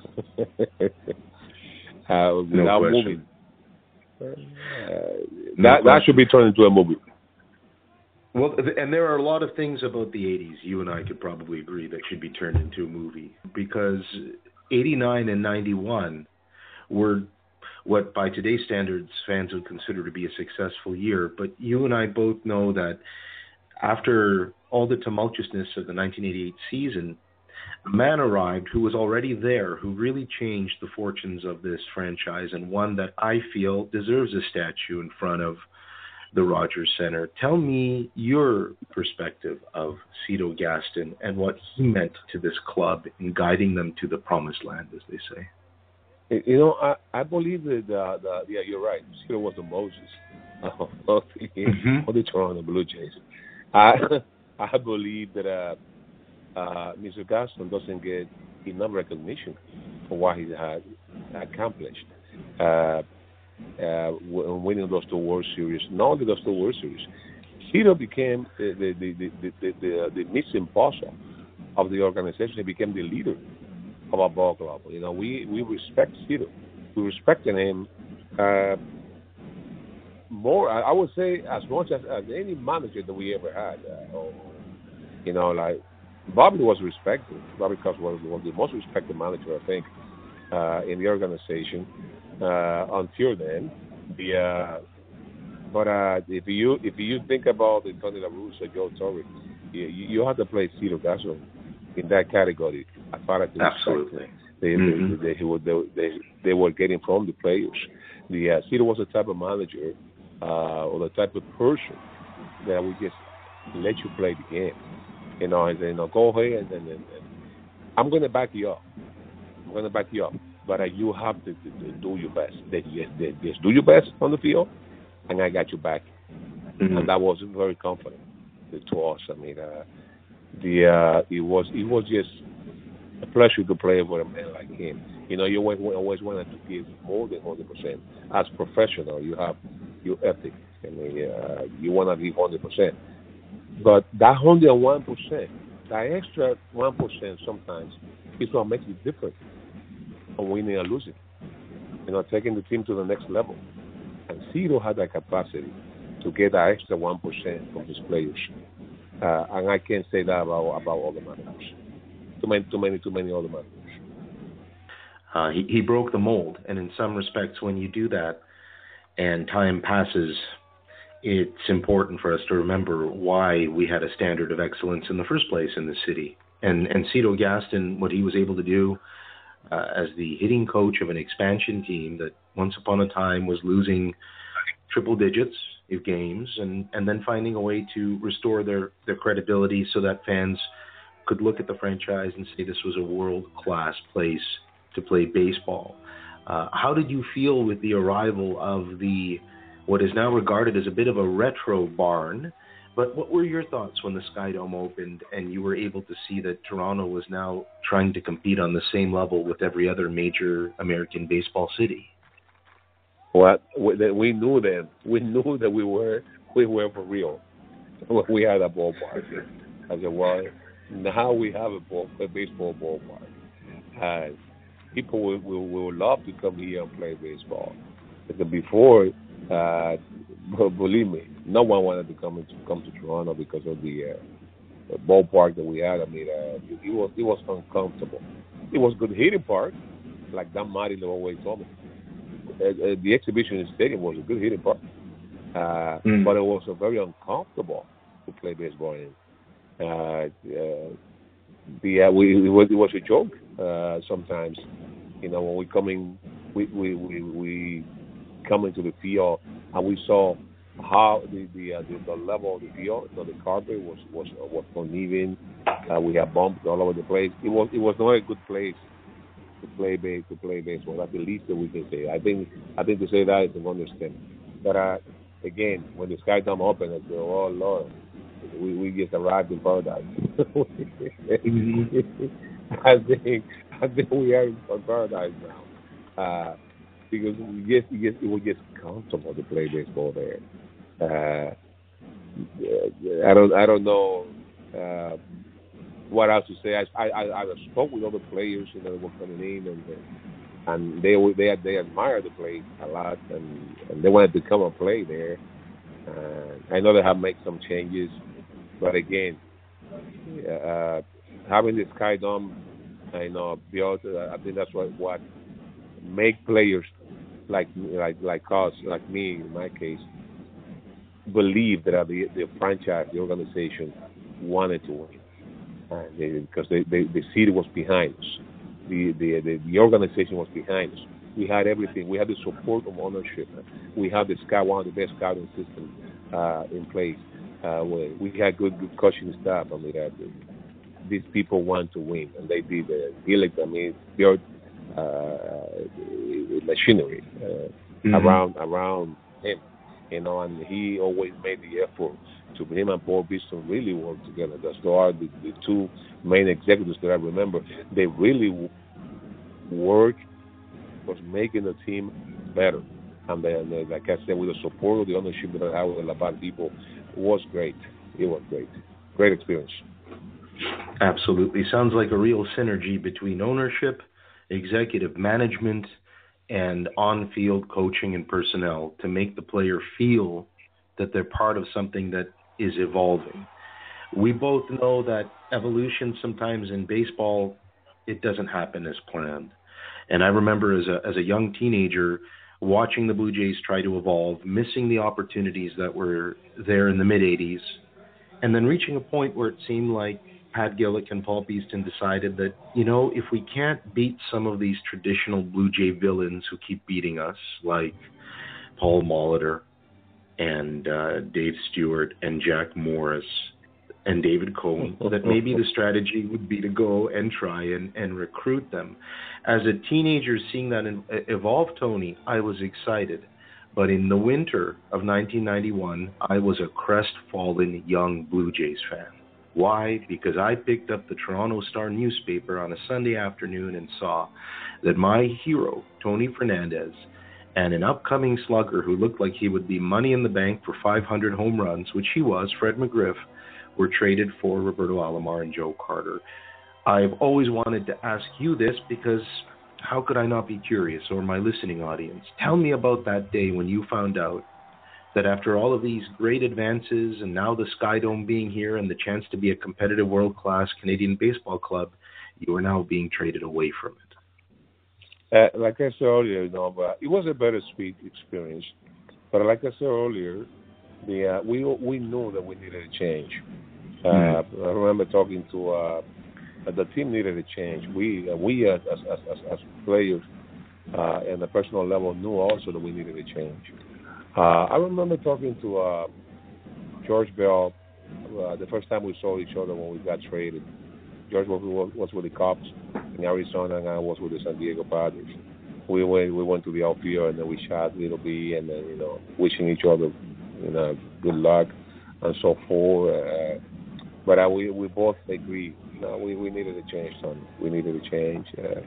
uh, without no moving. Uh, no that that should be turned into a movie. Well, and there are a lot of things about the eighties, you and I could probably agree, that should be turned into a movie, because eighty-nine and ninety-one were what by today's standards fans would consider to be a successful year. But you and I both know that after all the tumultuousness of the nineteen eighty-eight season, A man arrived who was already there, who really changed the fortunes of this franchise, and one that I feel deserves a statue in front of the Rogers Center. Tell me your perspective of Cito Gaston and what he meant to this club in guiding them to the promised land, as they say. You know, I, I believe that, uh, the, yeah, you're right. Cito was the Moses of the, mm-hmm. of the Toronto Blue Jays. I, I believe that uh, uh, Mister Gaston doesn't get enough recognition for what he had accomplished. Uh, uh, winning those two World Series, not only those two World Series, Cito became the the the the, the, the, the missing puzzle of the organization. He became the leader of our ball club. You know, we, we respect Cito. We respected him uh, more, I, I would say, as much as, as any manager that we ever had. Uh, or, you know, like, Bobby was respected. Bobby Cox was, was the most respected manager, I think, uh, in the organization uh, until then. The, uh, but uh, if you if you think about the Tony La Russa, Joe Torre, you, you have to place Cito Gaston in that category. As far as the Absolutely, they, mm-hmm. they, they, they, they, they were getting from the players. The uh, Cito was the type of manager uh, or the type of person that would just let you play the game. You know, and then you know, go ahead and, and, and I'm going to back you up. I'm going to back you up, but uh, you have to, to, to do your best. They, they, they just do your best on the field, and I got you back. Mm-hmm. And that was very confident to us. I mean, uh, the uh, it was it was just a pleasure to play with a man like him. You know, you always, always wanted to give more than one hundred percent. As a professional, you have your ethic. I mean, uh, you want to give one hundred percent. But that one hundred one percent, that extra one percent sometimes is what makes it different from winning or losing. You know, taking the team to the next level. And Cito had that capacity to get that extra one percent from his players. Uh, and I can't say that about, about other managers. Too many, too many, too many other managers. Uh, he, he broke the mold. And in some respects, when you do that and time passes, it's important for us to remember why we had a standard of excellence in the first place in the city. And, and Cito Gaston, what he was able to do uh, as the hitting coach of an expansion team that once upon a time was losing triple digits of games and, and then finding a way to restore their, their credibility so that fans could look at the franchise and say this was a world-class place to play baseball. Uh, how did you feel with the arrival of the what is now regarded as a bit of a retro barn? But what were your thoughts when the Sky Dome opened and you were able to see that Toronto was now trying to compete on the same level with every other major American baseball city? Well, we knew then. We knew that we were we were for real. We had a ballpark. I said, well, now we have a, ball, a baseball ballpark. Uh, people will, will, will love to come here and play baseball. Because before, uh, believe me, no one wanted to come into, come to Toronto because of the, uh, the ballpark that we had. I mean, uh, it, it was it was uncomfortable. It was a good hitting park, like Dan Martin always told me. Uh, uh, the exhibition stadium was a good hitting park, uh, mm. but it was uh, very uncomfortable to play baseball in. Uh, uh, the uh, we it was, it was a joke uh, sometimes. You know, when we come in, we we, we, we come into the field and we saw how the the, uh, the, the level of the field, so the carpet was was was uneven. Uh, we had bumps all over the place. It was it was not a good place to play base to play baseball. That's the least that we can say. I think I think to say that is an understatement. But uh, again, when the Sky Dome opened, I said, "Oh Lord, we we just arrived in paradise." I think I think we are in paradise now uh, because we just, we just it was just comfortable to play baseball there. Uh, I don't I don't know. Uh, What else to say? I I I spoke with other players, you know, that were coming in, and and they they they admire the place a lot, and, and they wanted to come and play there. Uh, I know they have made some changes, but again, uh, having the Sky Dome, I know, built, uh, I think that's what what make players like like like us, like me in my case, believe that the the franchise, the organization, wanted to win. uh, they, because they, they, the city was behind us. The, the, the, the organization was behind us. We had everything. We had the support of ownership. We had the scout, one of the best scouting systems uh, in place. Uh, we, we had good, good coaching staff, and we had these people want to win, and they did. Uh, Gillick, I mean, built uh, machinery uh, mm-hmm. around around him, you know, and he always made the effort to him and Paul Beeston really work together. Those are the, the two main executives that I remember. They really w- worked was making the team better. And then, uh, like I said, with the support of the ownership that I have with the Labatt people, it was great. It was great. Great experience. Absolutely. Sounds like a real synergy between ownership, executive management, and on-field coaching and personnel to make the player feel that they're part of something that is evolving. We both know that evolution sometimes in baseball, it doesn't happen as planned. And I remember as a as a young teenager watching the Blue Jays try to evolve, missing the opportunities that were there in the mid-eighties, and then reaching a point where it seemed like Pat Gillick and Paul Beeston decided that, you know, if we can't beat some of these traditional Blue Jay villains who keep beating us, like Paul Molitor and uh, Dave Stewart and Jack Morris and David Cohn, that maybe the strategy would be to go and try and, and recruit them. As a teenager seeing that in, evolve, Tony, I was excited. But in the winter of nineteen ninety-one, I was a crestfallen young Blue Jays fan. Why? Because I picked up the Toronto Star newspaper on a Sunday afternoon and saw that my hero, Tony Fernandez, and an upcoming slugger who looked like he would be money in the bank for five hundred home runs, which he was, Fred McGriff, were traded for Roberto Alomar and Joe Carter. I've always wanted to ask you this because how could I not be curious, or my listening audience? Tell me about that day when you found out that after all of these great advances and now the Sky Dome being here and the chance to be a competitive world-class Canadian baseball club, you are now being traded away from it. Uh, like I said earlier, you know, but it was a bittersweet experience. But like I said earlier, the uh, we we knew that we needed a change. Uh, mm-hmm. I remember talking to uh, the team needed a change. We uh, we uh, as, as as as players uh, and the personal level knew also that we needed a change. Uh, I remember talking to uh, George Bell uh, the first time we saw each other when we got traded. George was, was with the Cubs in Arizona, and I was with the San Diego Padres. We went we went to the outfield, and then we shot a little bit, and then you know wishing each other you know good luck and so forth. Uh, but uh, we we both agreed. You know, we we needed a change, son. We needed a change.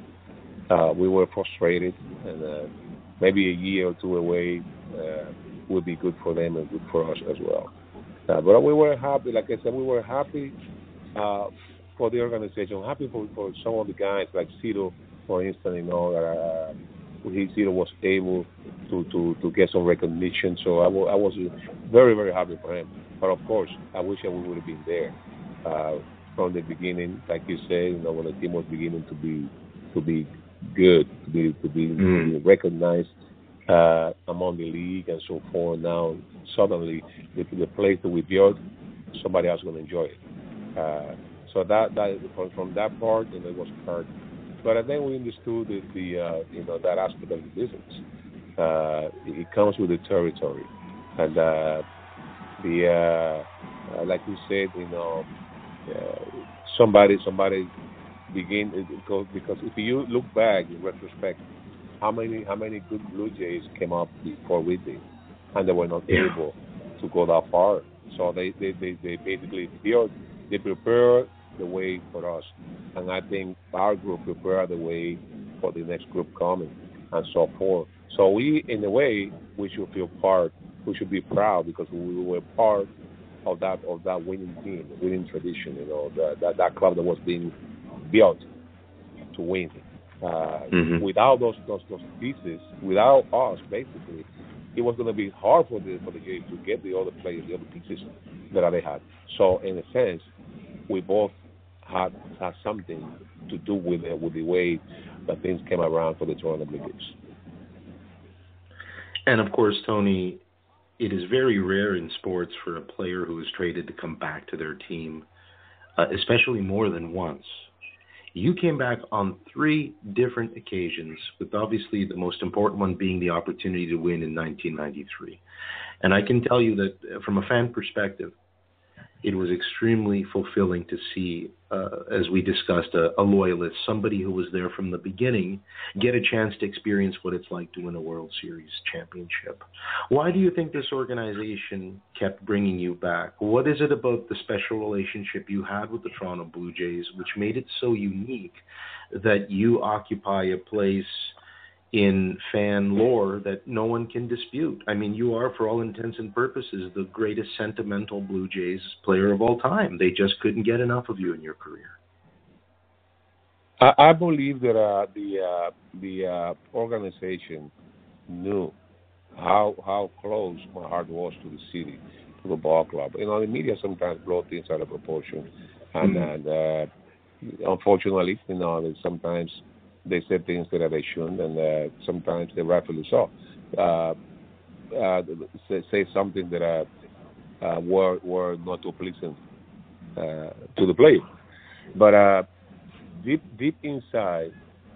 Uh, uh, we were frustrated, and uh, maybe a year or two away uh, would be good for them and good for us as well. Uh, but we were happy, like I said, we were happy uh, for the organization, happy for, for some of the guys like Cito, for instance, you know, uh, he, Cito was able to, to, to get some recognition. So I, w- I was very, very happy for him. But of course, I wish that we would have been there uh, from the beginning, like you said, you know, when the team was beginning to be to be good, to be to be, mm. to be recognized uh, among the league and so forth. Now suddenly the, the place that we built, somebody else is going to enjoy it. Uh, so that that from, from that part, you know, it was hard. But I think we understood the, the uh, you know that aspect of the business. Uh, it comes with the territory, and uh, the uh, uh, like you said, you know, uh, somebody somebody begin because because if you look back in retrospect, how many how many good Blue Jays came up before we did, and they were not yeah. able to go that far. So they they, they, they basically built, they prepared the way for us, and I think our group prepared the way for the next group coming, and so forth. So we, in a way, we should feel part. We should be proud because we were part of that of that winning team, winning tradition. You know, the, that that club that was being built to win. Uh, mm-hmm. Without those, those those pieces, without us, basically, it was going to be hard for the for the Jays to get the other players, the other pieces that they had. So, in a sense, we both had had something to do with it, with the way that things came around for the Toronto Blue Jays. And of course, Tony, it is very rare in sports for a player who is traded to come back to their team. uh, especially more than once. You came back on three different occasions, with obviously the most important one being the opportunity to win in nineteen ninety-three. And I can tell you that uh, from a fan perspective, it was extremely fulfilling to see, uh, as we discussed, a, a loyalist, somebody who was there from the beginning, get a chance to experience what it's like to win a World Series championship. Why do you think this organization kept bringing you back? What is it about the special relationship you had with the Toronto Blue Jays which made it so unique that you occupy a place in fan lore that no one can dispute? I mean, you are, for all intents and purposes, the greatest sentimental Blue Jays player of all time. They just couldn't get enough of you in your career. I, I believe that uh, the uh, the uh, organization knew how how close my heart was to the city, to the ball club. You know, the media sometimes blow things out of proportion, and, mm-hmm. and uh, unfortunately, you know, sometimes they say things that they shouldn't, and uh, sometimes they rightfully so. Uh, uh, say, say something that uh, uh, were were not too pleasant uh, to the player. But uh, deep deep inside,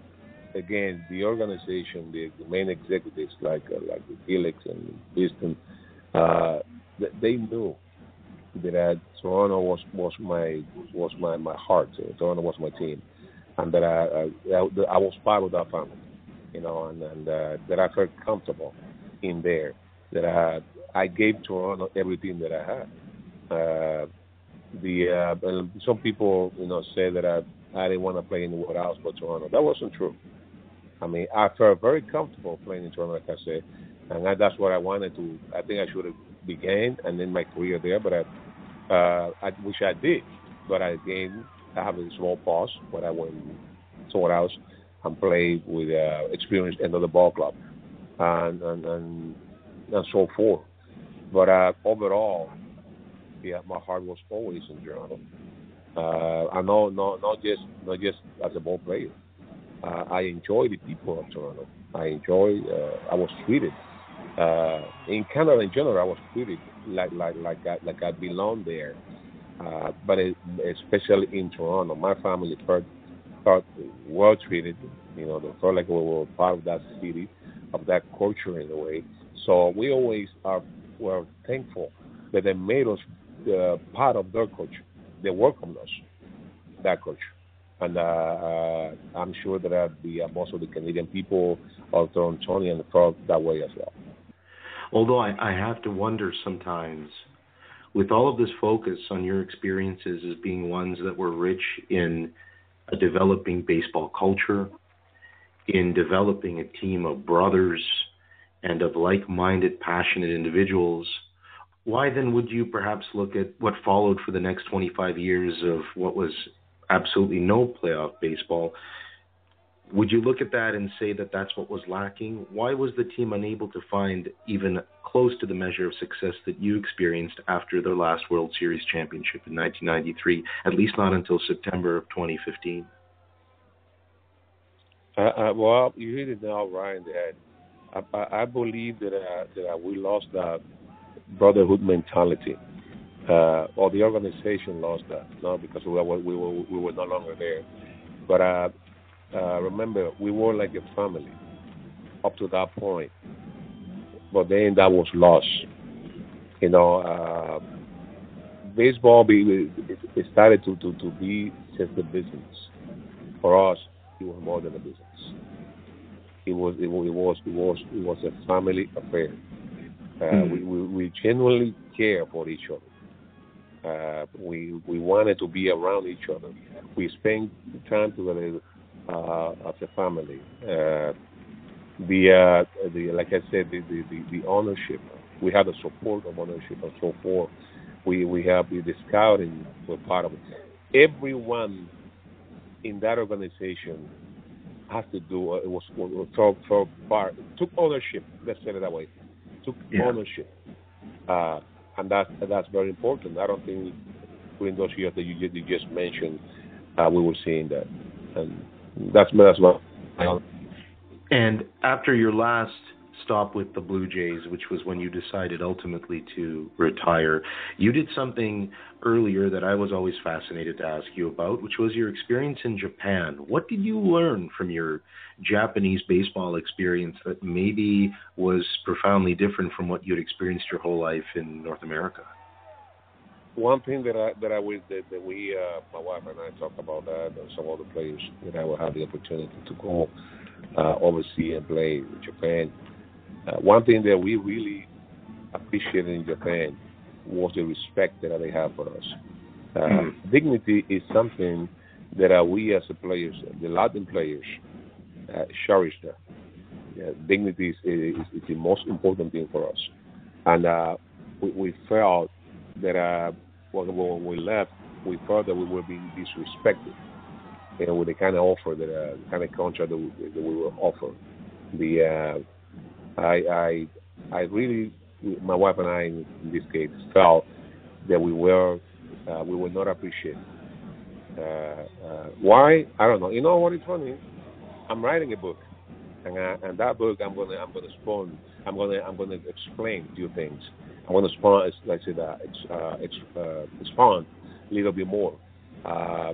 again, the organization, the, the main executives like uh, like Gillick and Easton, uh, they knew that uh, Toronto was was my was my, my heart. Toronto was my team. And that I, I, I was part of that family, you know, and, and uh, that I felt comfortable in there. That I, I gave Toronto everything that I had. Uh, the uh, some people, you know, say that I, I didn't want to play anywhere else but Toronto. That wasn't true. I mean, I felt very comfortable playing in Toronto, like I said, and I, that's what I wanted to. I think I should have began and then my career there, but I, uh, I wish I did. But I again. I have a small pause when I went somewhere else and played with uh, experienced another ball club and and, and and so forth. But uh, overall, yeah, my heart was always in Toronto. Uh, I know, not not just not just as a ball player. Uh, I enjoy the people of Toronto. I enjoy. Uh, I was treated uh, in Canada in general. I was treated like like like I, like I belonged there. Uh, but it, especially in Toronto, my family felt, felt well treated. You know, they felt like we were part of that city, of that culture in a way. So we always are were thankful that they made us uh, part of their culture. They welcomed us, that culture. And uh, uh, I'm sure that uh, the, uh, most of the Canadian people of Torontonian felt that way as well. Although I, I have to wonder sometimes, with all of this focus on your experiences as being ones that were rich in a developing baseball culture, in developing a team of brothers and of like-minded, passionate individuals, why then would you perhaps look at what followed for the next twenty-five years of what was absolutely no playoff baseball? Would you look at that and say that that's what was lacking? Why was the team unable to find even close to the measure of success that you experienced after their last World Series championship in nineteen ninety-three, at least not until September of twenty fifteen? Uh, uh, well, you hit it now right in the head. I, I, I believe that, uh, that uh, we lost that brotherhood mentality. Uh, or the organization lost that, no, because we were, we were, we were no longer there. But uh, Uh, remember, we were like a family up to that point, but then that was lost. You know, uh, baseball be, it started to, to, to be just a business. For us, it was more than a business. It was it was it was it was, it was a family affair. Uh, mm-hmm. we, we we genuinely care for each other. Uh, we we wanted to be around each other. We spent time together. Uh, as a family, uh, the uh, the like I said, the, the, the, the ownership. We have the support of ownership and so forth. We we have the, the scouting. We're part of it. Everyone in that organization has to do. Uh, it was for for part took ownership. Let's say it that way. Took yeah. ownership, uh, and that's that's very important. I don't think during those years that you, you just mentioned, uh, we were seeing that. And That's that's what. And after your last stop with the Blue Jays, which was when you decided ultimately to retire. You did something earlier that I was always fascinated to ask you about, which was your experience in Japan. What did you learn from your Japanese baseball experience that maybe was profoundly different from what you'd experienced your whole life in North America? One thing that I that I wish that, that we, uh, my wife and I, talk about that, and some other players that I will have the opportunity to go uh, overseas and play in Japan. Uh, one thing that we really appreciated in Japan was the respect that they have for us. Uh, mm. Dignity is something that uh, we as a players, the Latin players, uh, cherish that. Yeah, dignity is, is, is the most important thing for us. And uh, we, we felt that uh, when we left, we felt that we were being disrespected, you know, with the kind of offer that, uh, the kind of contract that we, that we were offered. The uh, I, I, I really, my wife and I, in this case, felt that we were, uh, we were not appreciated. Uh, uh, why? I don't know. You know what is funny? I'm writing a book, and, uh, and that book I'm gonna, I'm gonna spawn, I'm gonna, I'm gonna explain a few things. I want to spawn, like I said, uh, ex, uh, ex, uh, expand a little bit more uh,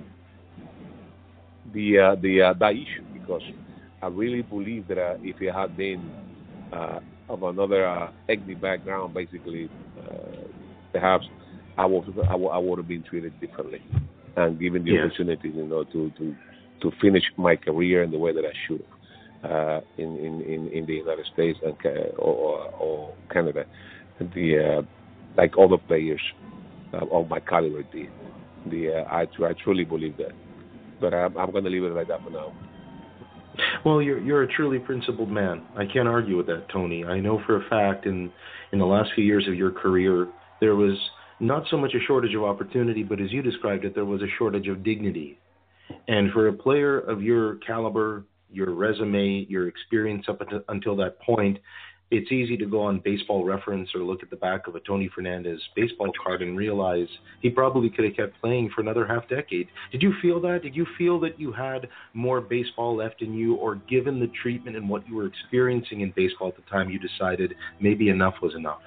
the uh, the uh, that issue, because I really believe that uh, if it had been uh, of another uh, ethnic background, basically, uh, perhaps I would I would, I would have been treated differently and given the yes. opportunity, you know, to, to to finish my career in the way that I should have uh, in, in, in in the United States and or, or, or Canada. The uh, like other players uh, of my caliber did. The uh, I, I truly believe that, but I'm, I'm going to leave it like that for now. Well, you're you're a truly principled man. I can't argue with that, Tony. I know for a fact in in the last few years of your career there was not so much a shortage of opportunity, but as you described it, there was a shortage of dignity. And for a player of your caliber, your resume, your experience up until that point, it's easy to go on Baseball Reference or look at the back of a Tony Fernandez baseball card and realize he probably could have kept playing for another half decade. Did you feel that? Did you feel that you had more baseball left in you, or given the treatment and what you were experiencing in baseball at the time, you decided maybe enough was enough?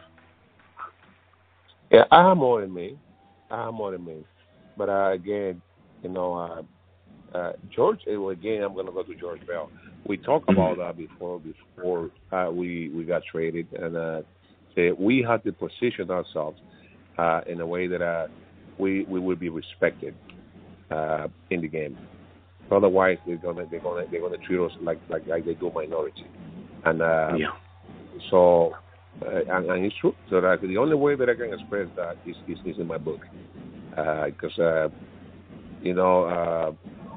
Yeah, I have more in me. I have more in me. But uh, again, you know, uh, uh, George, again, I'm going to go to George Bell. We talked about that before before uh, we, we got traded, and uh, say we had to position ourselves uh, in a way that uh, we we would be respected uh, in the game. Otherwise, they're gonna they're gonna they're gonna treat us like like, like they do minority, and uh, yeah. So uh, and, and it's true. So that the only way that I can express that is is, is in my book, because uh, uh, you know uh,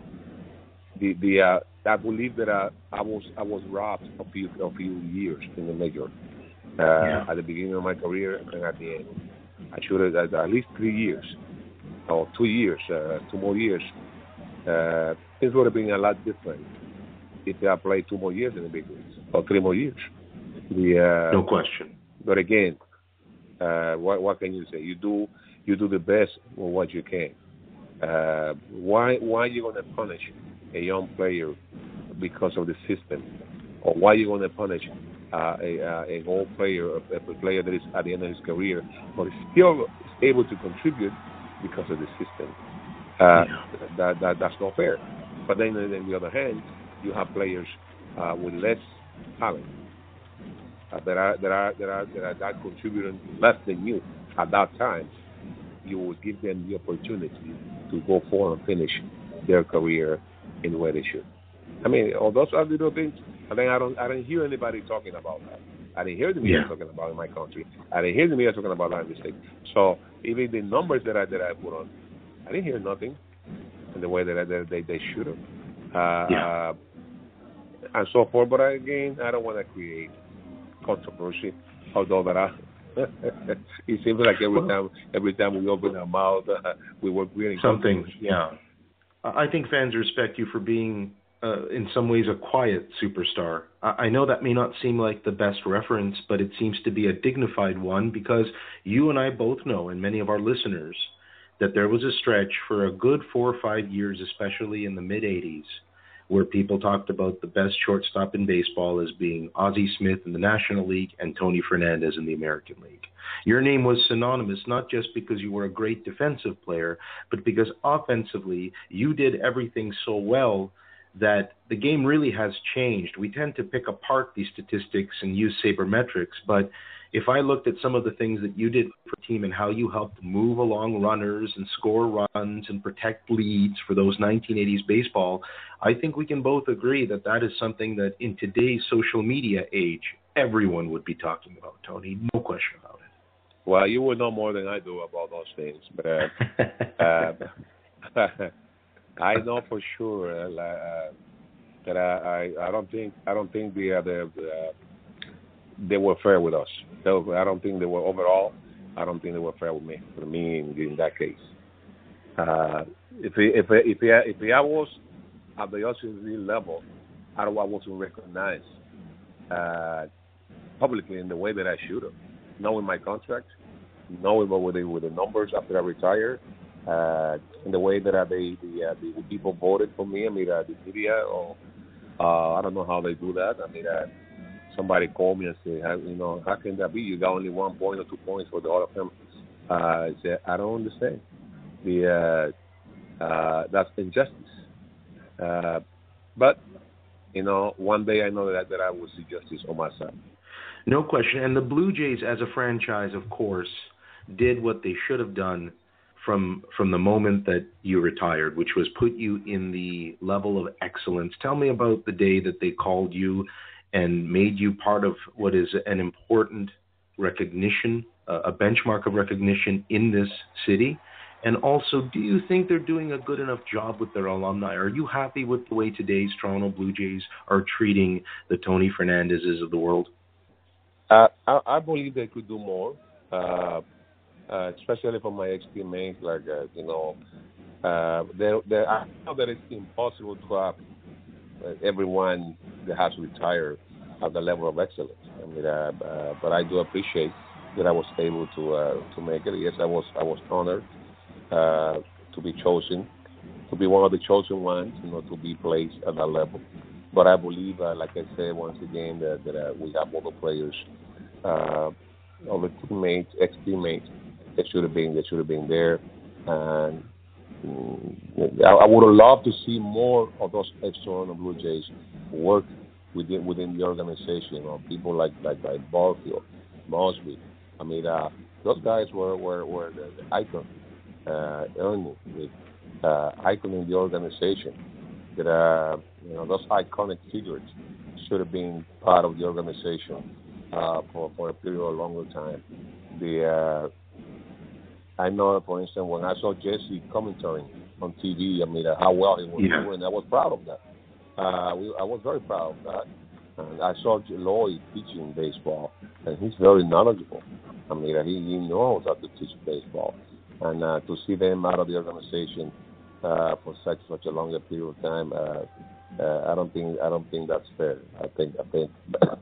the the. Uh, I believe that uh, I was I was robbed a few a few years in the major uh, yeah. at the beginning of my career and at the end. I should have at, at least three years or two years, uh, two more years. Uh, things would have been a lot different if I played two more years in the big leagues or three more years. The, uh, no question. But again, uh, what what can you say? You do you do the best with what you can. Uh, why why are you going to punish a young player because of the system, or why are you going to punish uh, a uh, an old player, a, a player that is at the end of his career, but is still able to contribute because of the system? Uh, yeah. that, that that's not fair. But then, on the other hand, you have players uh, with less talent uh, that are that are that are that are that contributing less than you at that time. You will give them the opportunity to go forward and finish their career in the way they should. I mean, all those are little things. I think I don't, I didn't hear anybody talking about that. I didn't hear the media yeah. talking about it in my country. I didn't hear the media talking about that in the States. So even the numbers that I that I put on, I didn't hear nothing in the way that, I, that they they should have, uh, yeah. uh, and so forth. But I, again, I don't want to create controversy. Although that I, it seems like every time every time we open our mouth, uh, we were creating something. Yeah. I think fans respect you for being, uh, in some ways, a quiet superstar. I know that may not seem like the best reference, but it seems to be a dignified one, because you and I both know, and many of our listeners, that there was a stretch for a good four or five years, especially in the mid-eighties, where people talked about the best shortstop in baseball as being Ozzie Smith in the National League and Tony Fernandez in the American League. Your name was synonymous not just because you were a great defensive player, but because offensively you did everything so well that the game really has changed. We tend to pick apart these statistics and use sabermetrics, but if I looked at some of the things that you did for the team and how you helped move along runners and score runs and protect leads for those nineteen eighties baseball, I think we can both agree that that is something that in today's social media age, everyone would be talking about, Tony. No question about it. Well, you would know more than I do about those things, but uh, I know for sure uh, that I, I I don't think I don't think the uh, the, the uh, they were fair with us. So I don't think they were overall. I don't think they were fair with me. For me, in, in that case, uh, if he, if if if I was at the O C D level, I don't I wasn't recognized uh, publicly in the way that I should have, knowing my contract, knowing what were they with the numbers after I retired, uh, in the way that uh, they the, uh, the people voted for me. I mean, uh, the media, or uh, I don't know how they do that. I mean. Uh, Somebody called me and said, how, you know, how can that be? You got only one point or two points for the Hall of Fame. Uh, I said, I don't understand. The uh, uh, that's injustice. Uh, but, you know, one day I know that, that I will see justice on my side. No question. And the Blue Jays, as a franchise, of course, did what they should have done from from the moment that you retired, which was put you in the level of excellence. Tell me about the day that they called you and made you part of what is an important recognition, uh, a benchmark of recognition in this city? And also, do you think they're doing a good enough job with their alumni? Are you happy with the way today's Toronto Blue Jays are treating the Tony Fernandezes of the world? Uh, I, I believe they could do more, uh, uh, especially for my ex-teammates. Like, uh, you know, uh, they, they, I know that it's impossible to have everyone that has retired at the level of excellence. I mean, uh, uh, but I do appreciate that I was able to uh, to make it. Yes, I was I was honored uh, to be chosen, to be one of the chosen ones, you know, to be placed at that level. But I believe, uh, like I said once again, that, that uh, we have other players, uh, other teammates, ex-teammates that should have been that should have been there. And I would have loved to see more of those ex-Toronto Blue Jays work within within the organization. You know, people like like, like Barfield, Mosby. I mean, uh, those guys were were, were the, the icon, uh, Ernie, the uh, icon in the organization. That uh, you know, those iconic figures should have been part of the organization uh, for for a period of longer time. The uh, I know, for instance, when I saw Jesse commentating on T V, I mean, uh, how well he was yeah. doing, I was proud of that. Uh, we, I was very proud of that. And I saw Lloyd teaching baseball, and he's very knowledgeable. I mean, uh, he, he knows how to teach baseball. And uh, to see them out of the organization uh, for such such a longer period of time, uh, uh, I don't think I don't think that's fair. I think I think.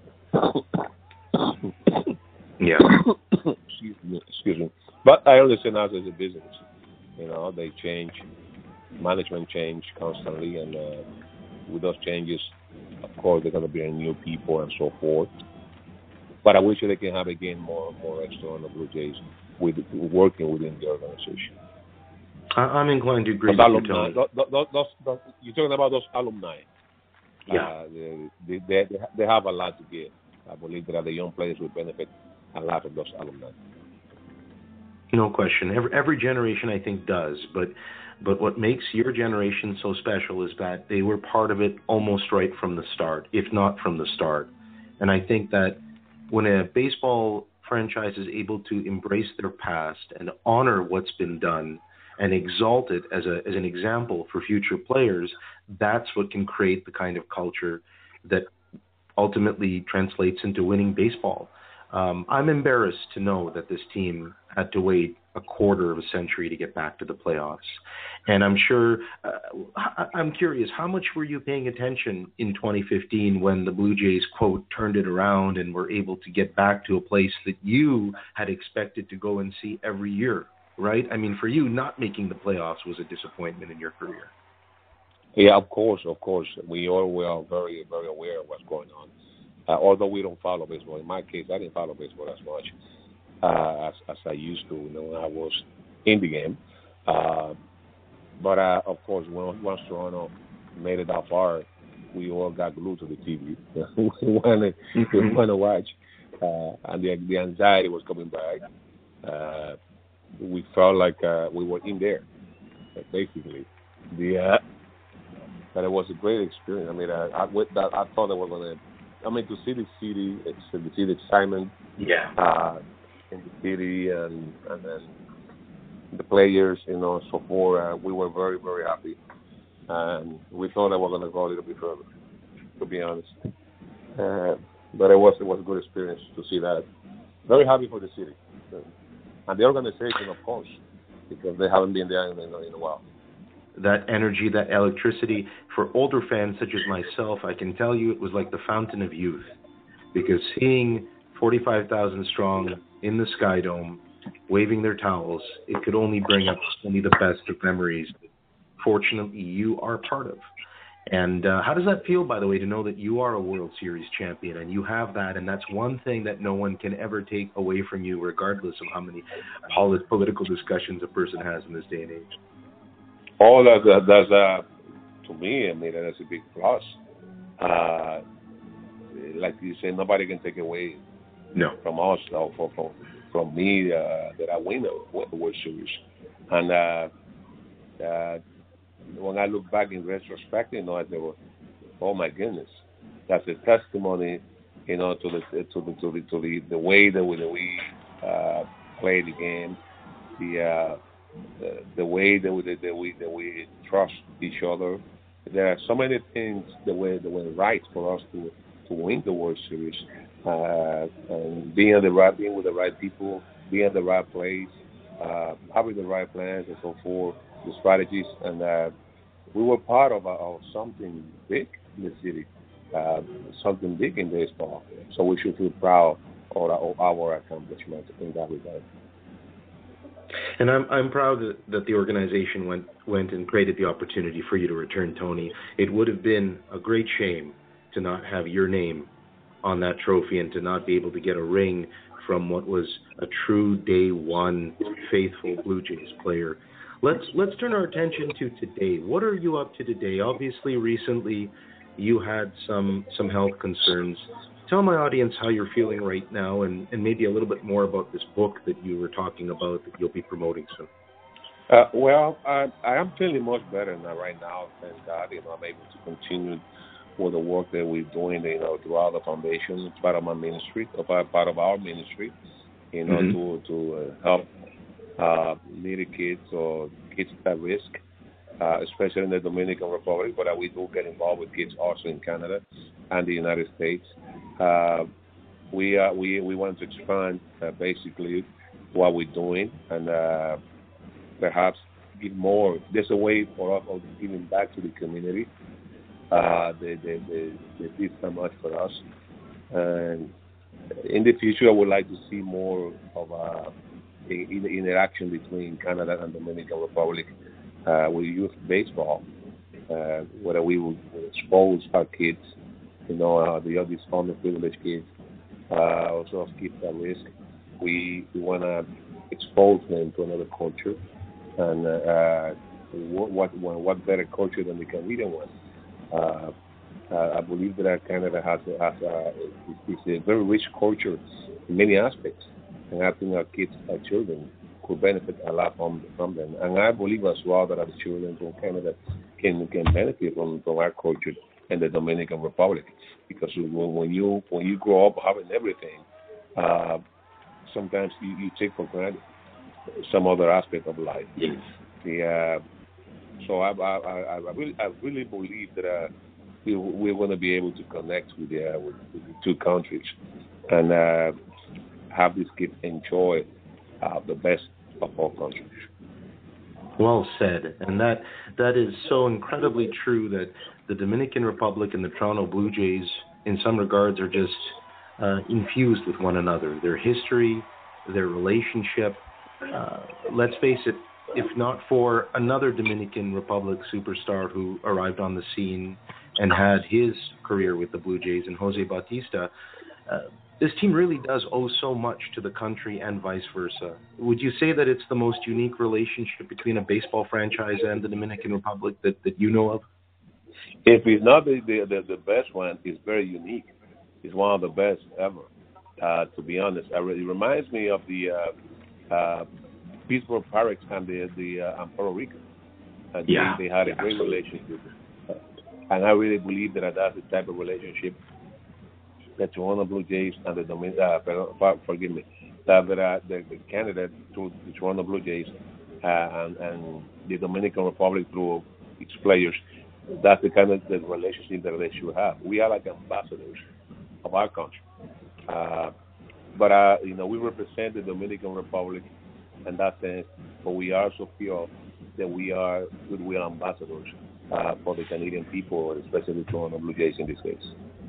yeah. excuse me. Excuse me. But I understand as a business, you know, they change, management change constantly, and uh, with those changes, of course, they're going to bring new people and so forth. But I wish they can have again more more extra on the Blue Jays with working within the organization. I'm inclined to agree those with you, Tony. Those, those, those, those, you're talking about those alumni. Yeah. Uh, they, they, they, they have a lot to give. I believe that the young players will benefit a lot of those alumni. No question. Every every generation, I think, does. But but what makes your generation so special is that they were part of it almost right from the start, if not from the start. And I think that when a baseball franchise is able to embrace their past and honor what's been done and exalt it as a as an example for future players, that's what can create the kind of culture that ultimately translates into winning baseball. Um, I'm embarrassed to know that this team had to wait a quarter of a century to get back to the playoffs. And I'm sure, uh, I'm curious, how much were you paying attention in twenty fifteen when the Blue Jays, quote, turned it around and were able to get back to a place that you had expected to go and see every year, right? I mean, for you, not making the playoffs was a disappointment in your career. Yeah, of course, of course. We all we are very, very aware of what's going on. Uh, although we don't follow baseball. In my case, I didn't follow baseball as much uh, as, as I used to, you know, when I was in the game. Uh, but, uh, of course, when, once Toronto made it that far, we all got glued to the T V. we wanted, we wanted to watch. Uh, and the, the anxiety was coming back. Uh, we felt like uh, we were in there, basically. The uh, But it was a great experience. I mean, I, I, with that, I thought they were going to, I mean, to see the city, it's, to see the excitement Yeah. uh, in the city and, and then the players, you know, so forth, uh, we were very, very happy. And we thought they were going to go a little bit further, to be honest. Uh, but it was it was a good experience to see that. Very happy for the city. And the organization, of course, because they haven't been there in, in, in a while. That energy, that electricity, for older fans such as myself, I can tell you it was like the fountain of youth. Because seeing forty-five thousand strong in the Sky Dome, waving their towels, it could only bring up only the best of memories that fortunately you are part of. And uh, how does that feel, by the way, to know that you are a World Series champion and you have that, and that's one thing that no one can ever take away from you, regardless of how many polit- political discussions a person has in this day and age? All that, that that's uh, to me, I mean, that's a big plus. Uh, like you say, nobody can take away no. from us or from from, from me uh, that I win the World Series. And uh, uh, when I look back in retrospect, you know, I say, oh my goodness, that's a testimony, you know, to the to the to the to the, the way that we, that we uh, play the game, the. Uh, The, the way that we that we that we trust each other. There are so many things that were that were right for us to, to win the World Series. Uh, and being the right, being with the right people, being in the right place, uh, having the right plans and so forth, the strategies, and uh, we were part of, of something big in the city, uh, something big in baseball. So we should feel proud of our, of our accomplishments in that regard. And I'm I'm proud that, that the organization went went and created the opportunity for you to return, Tony. It would have been a great shame to not have your name on that trophy and to not be able to get a ring from what was a true day one faithful Blue Jays player. Let's let's turn our attention to today. What are you up to today? Obviously, recently you had some some health concerns. Tell my audience how you're feeling right now and, and maybe a little bit more about this book that you were talking about that you'll be promoting soon. Uh, well, I, I am feeling much better now, right now, thank God. You know, I'm able to continue with the work that we're doing, you know, throughout the foundation. It's part of my ministry, part of our ministry, you know, mm-hmm. to, to uh, help uh, needy kids or kids at risk, uh, especially in the Dominican Republic, but uh, we do get involved with kids also in Canada and the United States. Uh, we uh, we we want to expand uh, basically what we're doing and uh, perhaps give more. There's a way for us of giving back to the community. Uh, they, they, they, they did so much for us, and in the future, I would like to see more of uh, in, interaction between Canada and Dominican Republic uh, with youth baseball, uh, where we would expose our kids. You know, uh, the other underprivileged kids, uh, also kids at risk. We we want to expose them to another culture, and uh, what, what what better culture than the Canadian one? Uh, uh, I believe that Canada has a, has a, it's a very rich culture in many aspects, and I think our kids, our children, could benefit a lot from from them. And I believe as well that our children from Canada can can benefit from, from our culture in the Dominican Republic, because when you when you grow up having everything, uh, sometimes you, you take for granted some other aspect of life. Yes. The, uh, so I, I, I, I really I really believe that uh, we we're going to be able to connect with the, uh, with, with the two countries and uh, have these kids enjoy uh, the best of all countries. Well said, and that that is so incredibly true that the Dominican Republic and the Toronto Blue Jays, in some regards, are just uh, infused with one another. Their history, their relationship. Uh, let's face it, if not for another Dominican Republic superstar who arrived on the scene and had his career with the Blue Jays, and Jose Bautista, uh, this team really does owe so much to the country and vice versa. Would you say that it's the most unique relationship between a baseball franchise and the Dominican Republic that, that you know of? If it's not the, the, the, the best one, it's very unique. It's one of the best ever, uh, to be honest. It reminds me of the uh, uh, Pittsburgh Pirates and the, the uh, and Puerto Rico. Uh, yeah. They, they had a yeah, great absolutely. relationship. Uh, and I really believe that that's the type of relationship the Toronto Blue Jays and the Domin- uh, forgive me, that uh, the, the candidate to the Toronto Blue Jays uh, and, and the Dominican Republic through its players, that's the kind of the relationship that they should have. We are like ambassadors of our country. Uh, but, uh, you know, we represent the Dominican Republic in that sense, but we also feel that we are goodwill ambassadors uh, for the Canadian people, especially the Toronto Blue Jays in this case.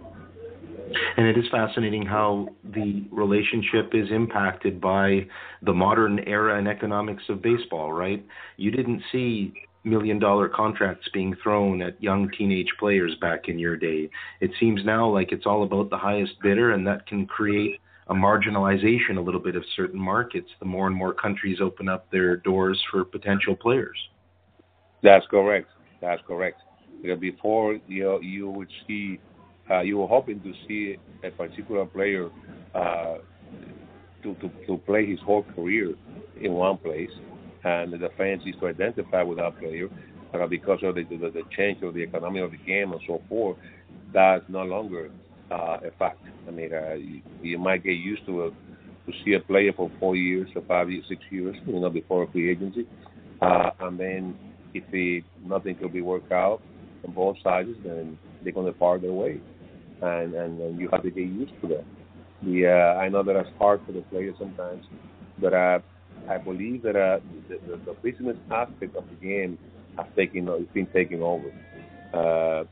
And it is fascinating how the relationship is impacted by the modern era and economics of baseball, right? You didn't see million-dollar contracts being thrown at young teenage players back in your day. It seems now like it's all about the highest bidder, and that can create a marginalization a little bit of certain markets the more and more countries open up their doors for potential players. That's correct. That's correct. Because before, you know, you would see Uh, you were hoping to see a particular player uh, to, to to play his whole career in one place, and the fans used to identify with that player, uh, because of the, the the change of the economy of the game and so forth. That's no longer uh, a fact. I mean, uh, you, you might get used to a, to see a player for four years or five years, six years, you know, before free agency, uh, and then if it, nothing could be worked out on both sides, then they're going to part their way. And, and, and you have to get used to that. The, uh, I know that it's hard for the players sometimes, but uh, I believe that uh, the, the, the business aspect of the game has taken, it's been taken over. Uh,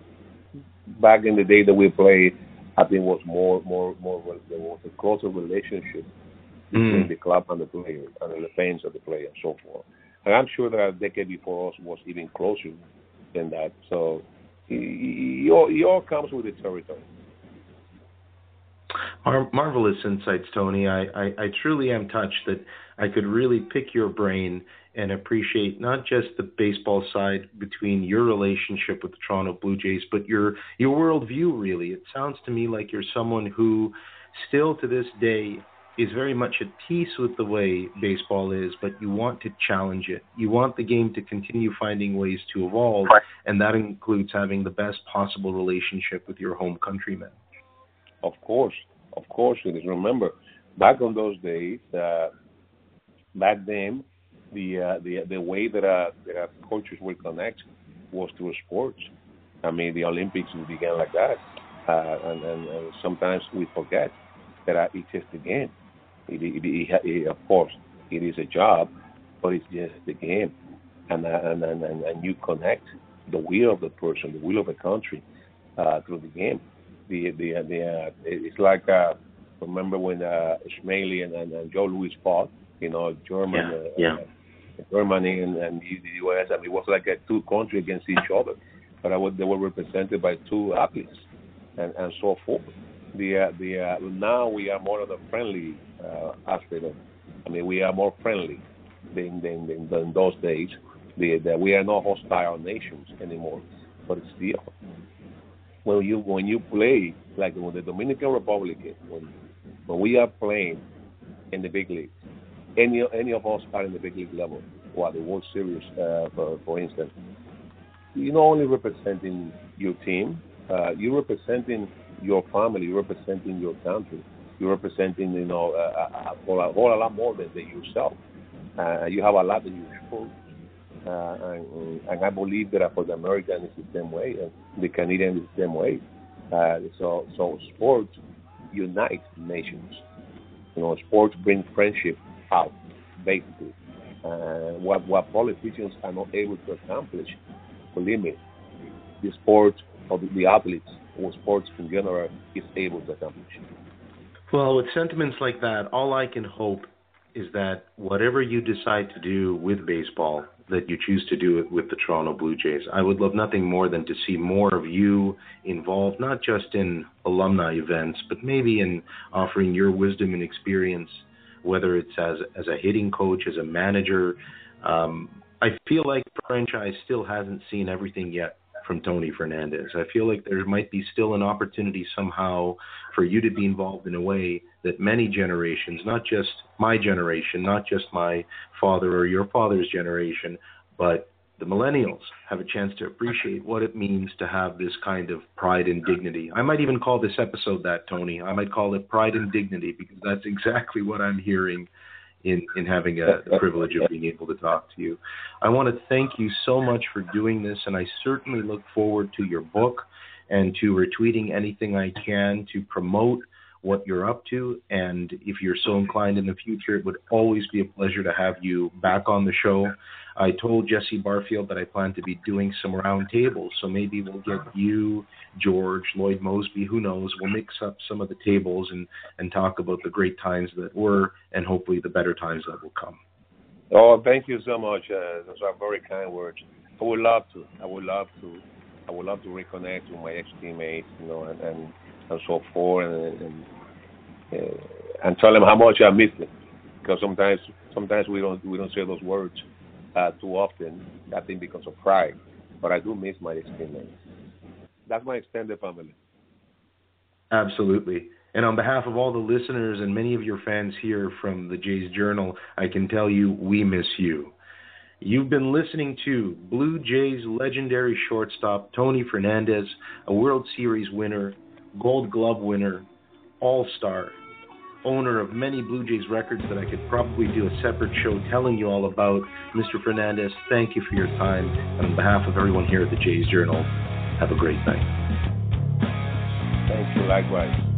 back in the day that we played, I think it was more, more, more. There was a closer relationship between mm. the club and the player, and the fans of the player, and so forth. And I'm sure that a decade before us was even closer than that. So. It all, it all comes with the territory. Mar- marvelous insights, Tony. I, I, I truly am touched that I could really pick your brain and appreciate not just the baseball side between your relationship with the Toronto Blue Jays, but your your worldview, really. It sounds to me like you're someone who still to this day is very much at peace with the way baseball is, but you want to challenge it. You want the game to continue finding ways to evolve, and that includes having the best possible relationship with your home countrymen. Of course, of course it is. Remember, back on those days, uh, back then, the uh, the the way that uh, that uh, cultures were connected was through sports. I mean, the Olympics began like that, uh, and, and, and sometimes we forget that uh, it's just a game. It, it, it, it, of course, it is a job, but it's just the game, and and and, and, and you connect the will of the person, the will of the country, uh, through the game. The the the uh, it's like uh, remember when uh, Schmeley and, and, and Joe Louis fought, you know, German, yeah, uh, yeah. Uh, Germany and, and the U S. I mean, it was like a two countries against each other, but I would, they were represented by two athletes, and, and so forth. The uh, the uh, now we are more of the friendly uh, aspect of. I mean, we are more friendly than than, than, than those days. The, the, we are not hostile nations anymore, but still, when you when you play like when the Dominican Republic, when when we are playing in the big league, any any of us are in the big league level or the World Series, uh, for, for instance, you're not only representing your team, uh, you're representing your family, you're representing your country, you're representing, you know, a, a, a, a whole lot more than, than yourself. Uh, you have a lot that you show. Uh, and, and I believe that for the American it's the same way, and the Canadian is the same way. Uh, so, so sports unite nations. You know, sports bring friendship out, basically. Uh, what what politicians are not able to accomplish, believe me, the sport or the, the athletes or sports in general is able to accomplish. Well, with sentiments like that, all I can hope is that whatever you decide to do with baseball, that you choose to do it with the Toronto Blue Jays. I would love nothing more than to see more of you involved, not just in alumni events, but maybe in offering your wisdom and experience, whether it's as as a hitting coach, as a manager. Um, I feel like the franchise still hasn't seen everything yet from Tony Fernandez. I feel like there might be still an opportunity somehow for you to be involved in a way that many generations, not just my generation, not just my father or your father's generation, but the millennials have a chance to appreciate what it means to have this kind of pride and dignity. I might even call this episode that, Tony. I might call it Pride and Dignity, because that's exactly what I'm hearing in, in having a, the privilege of being able to talk to you. I want to thank you so much for doing this, and I certainly look forward to your book and to retweeting anything I can to promote what you're up to. And if you're so inclined in the future, it would always be a pleasure to have you back on the show. I told Jesse Barfield that I plan to be doing some round tables, so maybe we'll get you, George, Lloyd Mosby, who knows. We'll mix up some of the tables and, and talk about the great times that were and hopefully the better times that will come. Oh, thank you so much. Uh, those are very kind words. I would love to. I would love to. I would love to reconnect with my ex-teammates, you know, and, and, and so forth, and and, uh, and tell them how much I miss them. Because sometimes, sometimes we don't we don't say those words uh, too often. I think because of pride, but I do miss my ex-teammates. That's my extended family. Absolutely. And on behalf of all the listeners and many of your fans here from the Jays Journal, I can tell you we miss you. You've been listening to Blue Jays legendary shortstop Tony Fernandez, a World Series winner, Gold Glove winner, All-Star, owner of many Blue Jays records that I could probably do a separate show telling you all about. Mister Fernandez, thank you for your time. And on behalf of everyone here at the Jays Journal, have a great night. Thank you, likewise.